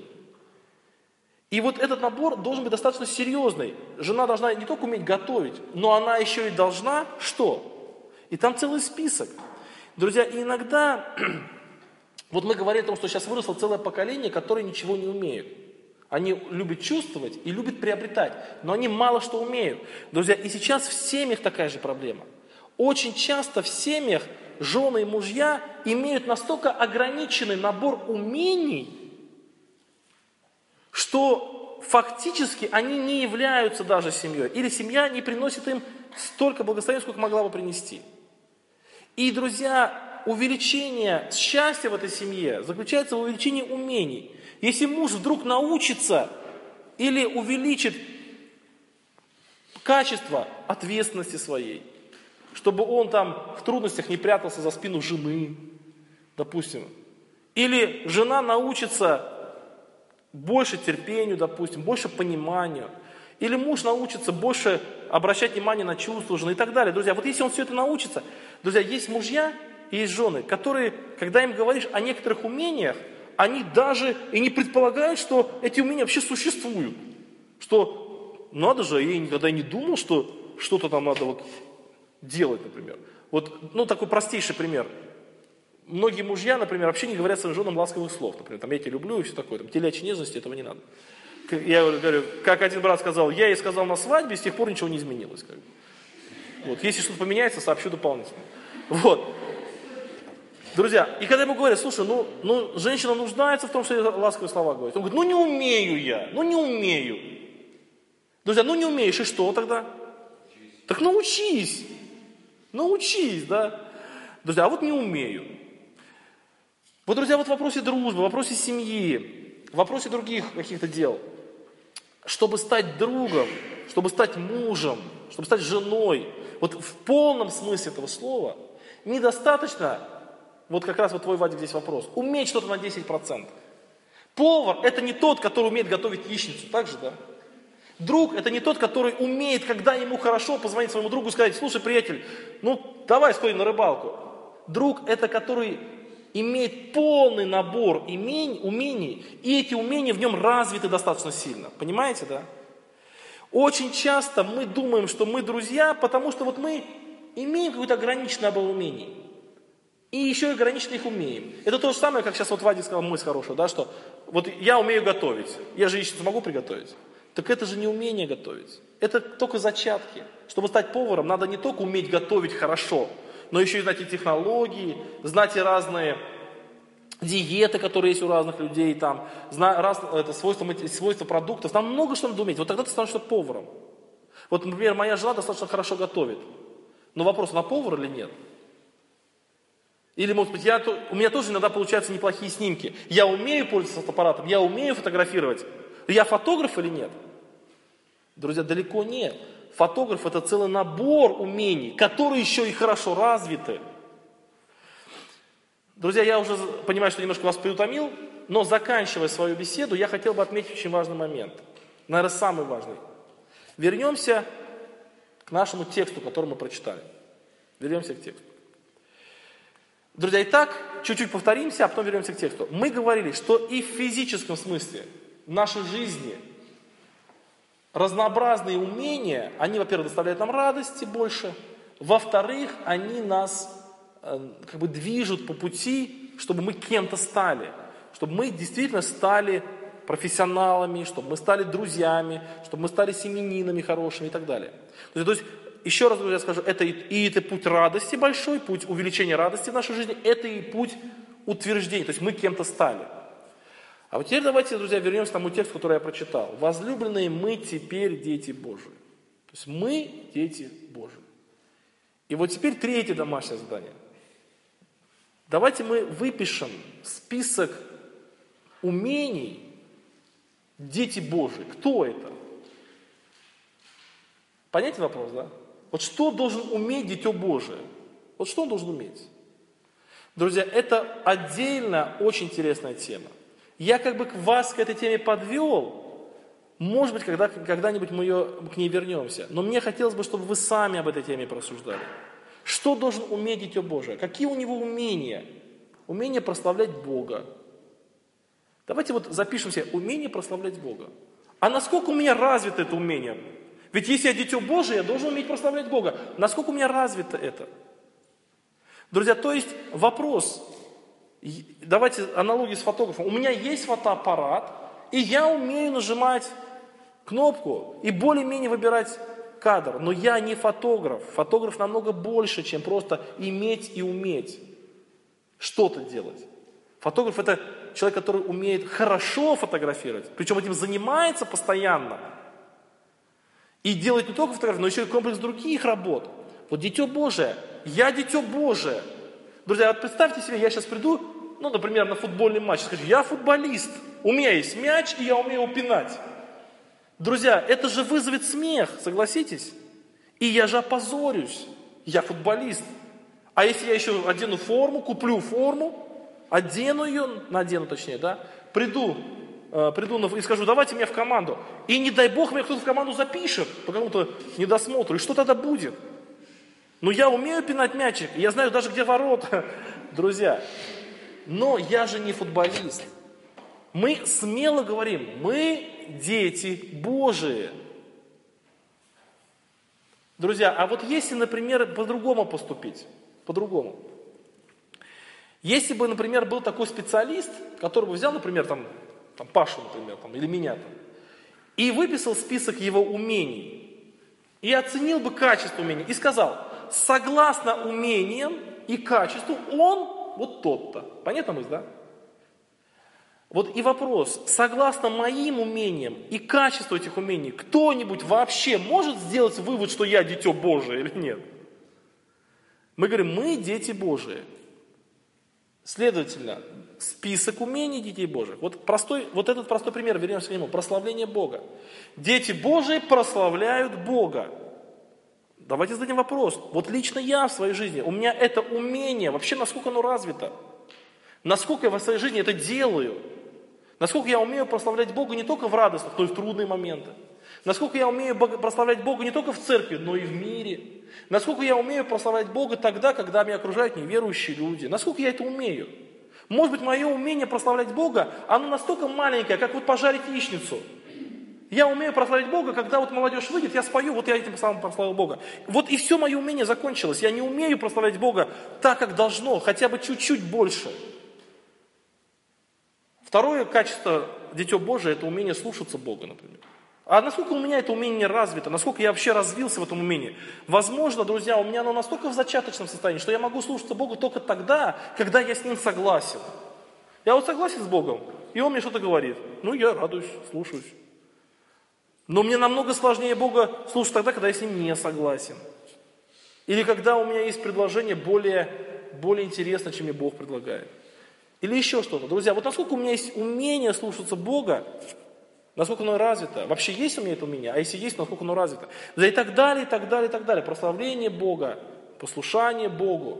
И вот этот набор должен быть достаточно серьезный. Жена должна не только уметь готовить, но она еще и должна что? И там целый список. Друзья, и иногда, вот мы говорим о том, что сейчас выросло целое поколение, которое ничего не умеют. Они любят чувствовать и любят приобретать, но они мало что умеют. Друзья, и сейчас в семьях такая же проблема. Очень часто в семьях жены и мужья имеют настолько ограниченный набор умений, что фактически они не являются даже семьей. Или семья не приносит им столько благословения, сколько могла бы принести. И, друзья, увеличение счастья в этой семье заключается в увеличении умений. Если муж вдруг научится или увеличит качество ответственности своей, чтобы он там в трудностях не прятался за спину жены, допустим. Или жена научится больше терпению, допустим, больше пониманию. Или муж научится больше обращать внимание на чувства жены и так далее. Друзья, вот если он все это научится, друзья, есть мужья и есть жены, которые, когда им говоришь о некоторых умениях, они даже и не предполагают, что эти умения вообще существуют. Что надо же, я никогда не думал, что что-то там надо вот делать, например. Вот, ну, такой простейший пример. Многие мужья, например, вообще не говорят своим женам ласковых слов. Например, там, я тебя люблю и все такое. Там, телячьей нежности, этого не надо. Я говорю, как один брат сказал, я ей сказал на свадьбе, с тех пор ничего не изменилось. Как бы. Вот, если что-то поменяется, сообщу дополнительно. Вот. Друзья, и когда ему говорят, слушай, ну, ну женщина нуждается в том, что ей ласковые слова говорит. Он говорит, ну не умею я, ну не умею. Друзья, ну не умеешь, и что тогда? Так научись. Научись, да. Друзья, а вот не умею. Вот, друзья, вот в вопросе дружбы, в вопросе семьи, в вопросе других каких-то дел. Чтобы стать другом, чтобы стать мужем, чтобы стать женой, вот в полном смысле этого слова, недостаточно, вот как раз вот твой, Вадик, здесь вопрос, уметь что-то на десять процентов. Повар – это не тот, который умеет готовить яичницу, так же, да? Друг – это не тот, который умеет, когда ему хорошо, позвонить своему другу и сказать, слушай, приятель, ну давай сходим на рыбалку. Друг – это который имеет полный набор имений, умений, и эти умения в нем развиты достаточно сильно. Понимаете, да? Очень часто мы думаем, что мы друзья, потому что вот мы имеем какой-то ограниченный набор умений. И еще и ограниченно их умеем. Это то же самое, как сейчас вот Вадик сказал, мысль хорошая, да, что вот я умею готовить, я же яичницу могу приготовить. Так это же не умение готовить. Это только зачатки. Чтобы стать поваром, надо не только уметь готовить хорошо, но еще и знать и технологии, знать и разные диеты, которые есть у разных людей, там, зна, раз, это, свойства, свойства продуктов. Там много что надо уметь. Вот тогда ты становишься поваром. Вот, например, моя жена достаточно хорошо готовит. Но вопрос, она повар или нет? Или, может быть, я, у меня тоже иногда получаются неплохие снимки. Я умею пользоваться фотоаппаратом, я умею фотографировать. Я фотограф или нет? Друзья, далеко нет. Фотограф – это целый набор умений, которые еще и хорошо развиты. Друзья, я уже понимаю, что немножко вас приутомил, но заканчивая свою беседу, я хотел бы отметить очень важный момент. Наверное, самый важный. Вернемся к нашему тексту, который мы прочитали. Вернемся к тексту. Друзья, итак, чуть-чуть повторимся, а потом вернемся к тексту. Мы говорили, что и в физическом смысле в нашей жизни разнообразные умения, они, во-первых, доставляют нам радости больше, во-вторых, они нас э, как бы движут по пути, чтобы мы кем-то стали, чтобы мы действительно стали профессионалами, чтобы мы стали друзьями, чтобы мы стали семьянинами хорошими и так далее. То есть, еще раз, друзья, скажу, это и, и это путь радости большой, путь увеличения радости в нашей жизни, это и путь утверждения, то есть мы кем-то стали. А вот теперь давайте, друзья, вернемся к тому тексту, который я прочитал. Возлюбленные, мы теперь дети Божии. То есть мы дети Божии. И вот теперь третье домашнее задание. Давайте мы выпишем список умений дети Божии. Кто это? Понятен вопрос, да? Вот что должен уметь Дитё Божие? Вот что он должен уметь? Друзья, это отдельно очень интересная тема. Я как бы вас к этой теме подвел, может быть, когда, когда-нибудь мы ее, к ней вернемся. Но мне хотелось бы, чтобы вы сами об этой теме порассуждали. Что должен уметь Дитё Божие? Какие у него умения? Умение прославлять Бога. Давайте вот запишем себе умение прославлять Бога. А насколько у меня развито это умение? Ведь если я Дитё Божие, я должен уметь прославлять Бога. Насколько у меня развито это? Друзья, то есть вопрос, давайте аналогию с фотографом. У меня есть фотоаппарат, и я умею нажимать кнопку и более-менее выбирать кадр. Но я не фотограф. Фотограф намного больше, чем просто иметь и уметь что-то делать. Фотограф – это человек, который умеет хорошо фотографировать, причем этим занимается постоянно. И делает не только фотографии, но еще и комплекс других работ. Вот Дитё Божие. Я Дитё Божие. Друзья, вот представьте себе, я сейчас приду, ну, например, на футбольный матч, скажу, я футболист, у меня есть мяч, и я умею упинать. Друзья, это же вызовет смех, согласитесь? И я же опозорюсь. Я футболист. А если я еще одену форму, куплю форму, одену ее, надену точнее, да, приду, э, приду на, и скажу, давайте меня в команду. И не дай Бог, меня кто-то в команду запишет по какому-то недосмотру. И что тогда будет? Ну, я умею пинать мячик, я знаю даже, где ворота, друзья. Но я же не футболист. Мы смело говорим, мы дети Божии. Друзья, а вот если, например, по-другому поступить, по-другому. Если бы, например, был такой специалист, который бы взял, например, там, там Пашу, например, там, или меня, там, и выписал список его умений, и оценил бы качество умений, и сказал, согласно умениям и качеству, он вот тот-то. Понятно мысль, да? Вот и вопрос, согласно моим умениям и качеству этих умений, кто-нибудь вообще может сделать вывод, что я дитё Божие или нет? Мы говорим, мы дети Божии. Следовательно, список умений детей Божьих. Вот, простой, вот этот простой пример, вернемся к нему. Прославление Бога. Дети Божии прославляют Бога. Давайте зададим вопрос. Вот лично я в своей жизни, у меня это умение, вообще насколько оно развито? Насколько я в своей жизни это делаю? Насколько я умею прославлять Бога не только в радостных, но и в трудные моменты? Насколько я умею прославлять Бога не только в церкви, но и в мире? Насколько я умею прославлять Бога тогда, когда меня окружают неверующие люди? Насколько я это умею? Может быть, мое умение прославлять Бога, оно настолько маленькое, как вот пожарить яичницу. Я умею прославить Бога, когда вот молодежь выйдет, я спою, вот я этим самым прославил Бога. Вот и все мое умение закончилось. Я не умею прославлять Бога так, как должно, хотя бы чуть-чуть больше. Второе качество дитё Божие – это умение слушаться Бога, например. А насколько у меня это умение развито, насколько я вообще развился в этом умении? Возможно, друзья, у меня оно настолько в зачаточном состоянии, что я могу слушаться Бога только тогда, когда я с Ним согласен. Я вот согласен с Богом, и Он мне что-то говорит. Ну, я радуюсь, слушаюсь. Но мне намного сложнее Бога слушать тогда, когда я с Ним не согласен. Или когда у меня есть предложение более, более интересное, чем мне Бог предлагает. Или еще что-то. Друзья, вот насколько у меня есть умение слушаться Бога, насколько оно развито. Вообще есть у меня это умение? А если есть, насколько оно развито? Да и так далее, и так далее, и так далее. Прославление Бога, послушание Богу,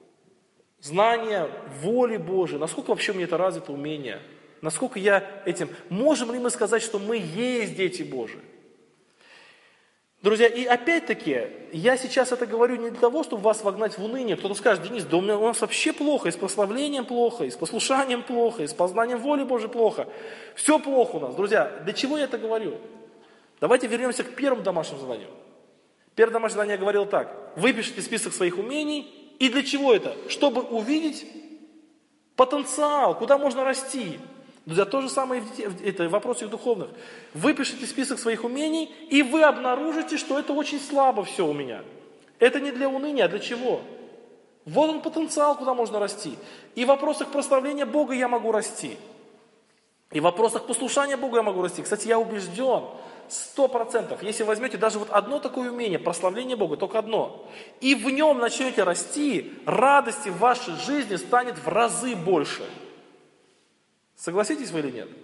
знание воли Божией. Насколько вообще у меня это развито умение? Насколько я этим... Можем ли мы сказать, что мы есть дети Божии? Друзья, и опять-таки, я сейчас это говорю не для того, чтобы вас вогнать в уныние. Кто-то скажет, Денис, да у, меня, у нас вообще плохо, и с прославлением плохо, и с послушанием плохо, и с познанием воли Божией плохо. Все плохо у нас. Друзья, для чего я это говорю? Давайте вернемся к первому домашнему заданию. Первое домашнее задание я говорил так. Выпишите список своих умений. И для чего это? Чтобы увидеть потенциал, куда можно расти. Друзья, то же самое это в вопросах духовных. Выпишите список своих умений, и вы обнаружите, что это очень слабо все у меня. Это не для уныния, а для чего? Вот он потенциал, куда можно расти. И в вопросах прославления Бога я могу расти. И в вопросах послушания Бога я могу расти. Кстати, я убежден, сто процентов, если возьмете даже вот одно такое умение, прославление Бога, только одно, и в нем начнете расти, радости в вашей жизни станет в разы больше. Согласитесь вы или нет?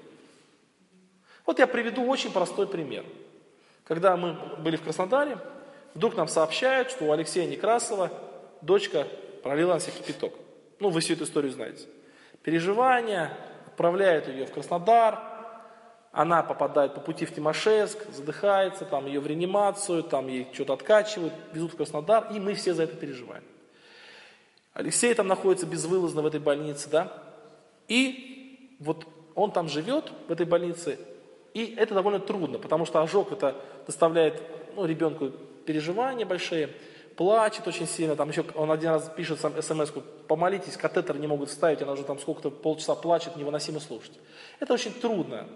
Вот я приведу очень простой пример. Когда мы были в Краснодаре, вдруг нам сообщают, что у Алексея Некрасова дочка пролила на себя кипяток. Ну, вы всю эту историю знаете. Переживания, отправляют ее в Краснодар, она попадает по пути в Тимошевск, задыхается, там ее в реанимацию, там ей что-то откачивают, везут в Краснодар, и мы все за это переживаем. Алексей там находится безвылазно в этой больнице, да, и вот он там живет, в этой больнице, и это довольно трудно, потому что ожог это доставляет ну, ребенку переживания большие, плачет очень сильно, там еще он один раз пишет смс-ку, помолитесь, катетер не могут вставить, она уже там сколько-то полчаса плачет, невыносимо слушать. Это очень трудно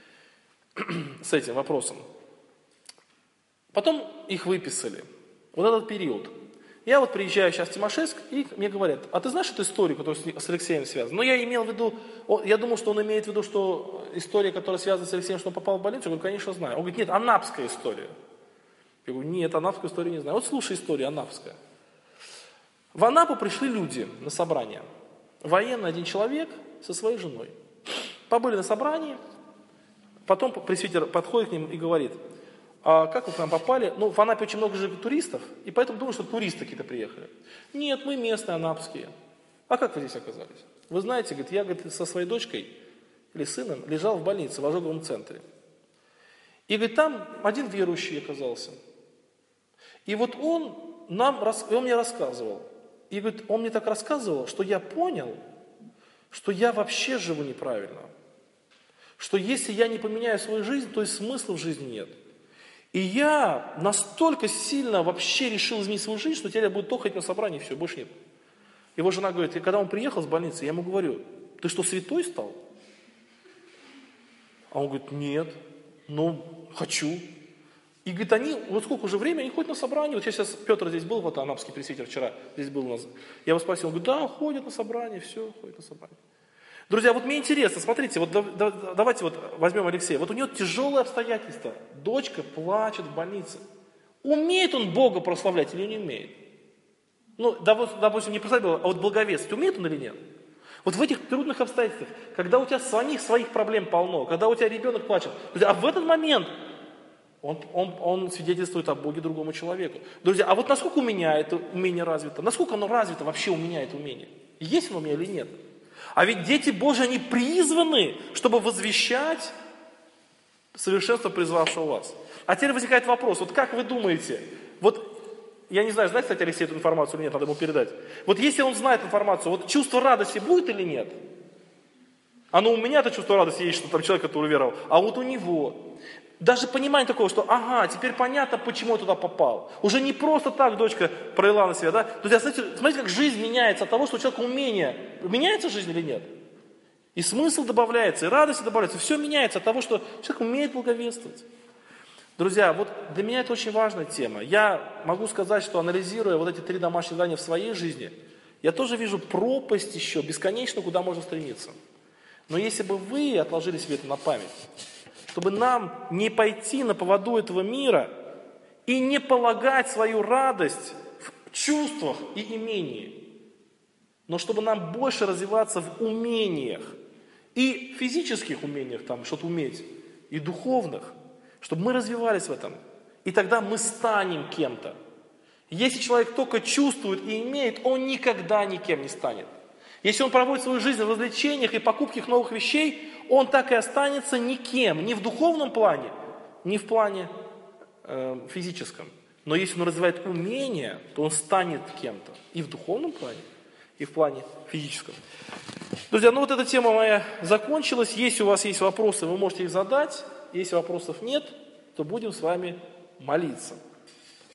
с этим вопросом. Потом их выписали, вот этот период. Я вот приезжаю сейчас в Тимошевск, и мне говорят, а ты знаешь эту историю, которая с Алексеем связана? Но я имел в виду, я думал, что он имеет в виду, что история, которая связана с Алексеем, что он попал в больницу. Я говорю, конечно, знаю. Он говорит, нет, анапская история. Я говорю, нет, анапскую историю не знаю. Вот слушай историю анапская. В Анапу пришли люди на собрание. Военный один человек со своей женой. Побыли на собрании, потом пресвитер подходит к ним и говорит, а как вы к нам попали? Ну, в Анапе очень много живет туристов, и поэтому думаю, что туристы какие-то приехали. Нет, мы местные, анапские. А как вы здесь оказались? Вы знаете, говорит, я говорит, со своей дочкой или сыном лежал в больнице в ожоговом центре. И говорит, там один верующий оказался. И вот он, нам, и он мне рассказывал. И говорит, он мне так рассказывал, что я понял, что я вообще живу неправильно. Что если я не поменяю свою жизнь, то и смысла в жизни нет. И я настолько сильно вообще решил изменить свою жизнь, что теперь я буду только ходить на собрание, и все, больше нет. Его жена говорит, и когда он приехал с больницы, я ему говорю, ты что, святой стал? А он говорит, нет, ну, хочу. И говорит, они, вот сколько уже времени, они ходят на собрание. Вот сейчас Петр здесь был, вот анапский пресвитер вчера здесь был у нас. Я его спросил, он говорит, да, ходят на собрание, все, ходят на собрание. Друзья, вот мне интересно, смотрите, вот давайте вот возьмем Алексея. Вот у него тяжелые обстоятельства. Дочка плачет в больнице. Умеет он Бога прославлять или не умеет? Ну, допустим, не прославлять, а вот благовествовать, умеет он или нет? Вот в этих трудных обстоятельствах, когда у тебя самих своих проблем полно, когда у тебя ребенок плачет, а в этот момент он, он, он свидетельствует о Боге другому человеку. Друзья, а вот насколько у меня это умение развито? Насколько оно развито вообще у меня, это умение? Есть оно у меня или нет? А ведь дети Божьи, они призваны, чтобы возвещать совершенство призвавшего вас. А теперь возникает вопрос, вот как вы думаете, вот, я не знаю, знает, кстати, Алексей эту информацию или нет, надо ему передать. Вот если он знает информацию, вот чувство радости будет или нет? Оно у меня-то чувство радости есть, что там человек, который уверовал, а вот у него. Даже понимание такого, что ага, теперь понятно, почему я туда попал. Уже не просто так дочка пролила на себя, да? Друзья, смотрите, смотрите, как жизнь меняется от того, что у человека умение. Меняется жизнь или нет? И смысл добавляется, и радость добавляется. Все меняется от того, что человек умеет благовествовать. Друзья, вот для меня это очень важная тема. Я могу сказать, что анализируя вот эти три домашних задания в своей жизни, я тоже вижу пропасть еще, бесконечно, куда можно стремиться. Но если бы вы отложили себе это на память, чтобы нам не пойти на поводу этого мира и не полагать свою радость в чувствах и имении, но чтобы нам больше развиваться в умениях, и физических умениях, там что-то уметь, и духовных, чтобы мы развивались в этом, и тогда мы станем кем-то. Если человек только чувствует и имеет, он никогда никем не станет. Если он проводит свою жизнь в развлечениях и покупке новых вещей, он так и останется никем, ни в духовном плане, ни в плане э, физическом. Но если он развивает умения, то он станет кем-то и в духовном плане, и в плане физическом. Друзья, ну вот эта тема моя закончилась. Если у вас есть вопросы, вы можете их задать. Если вопросов нет, то будем с вами молиться.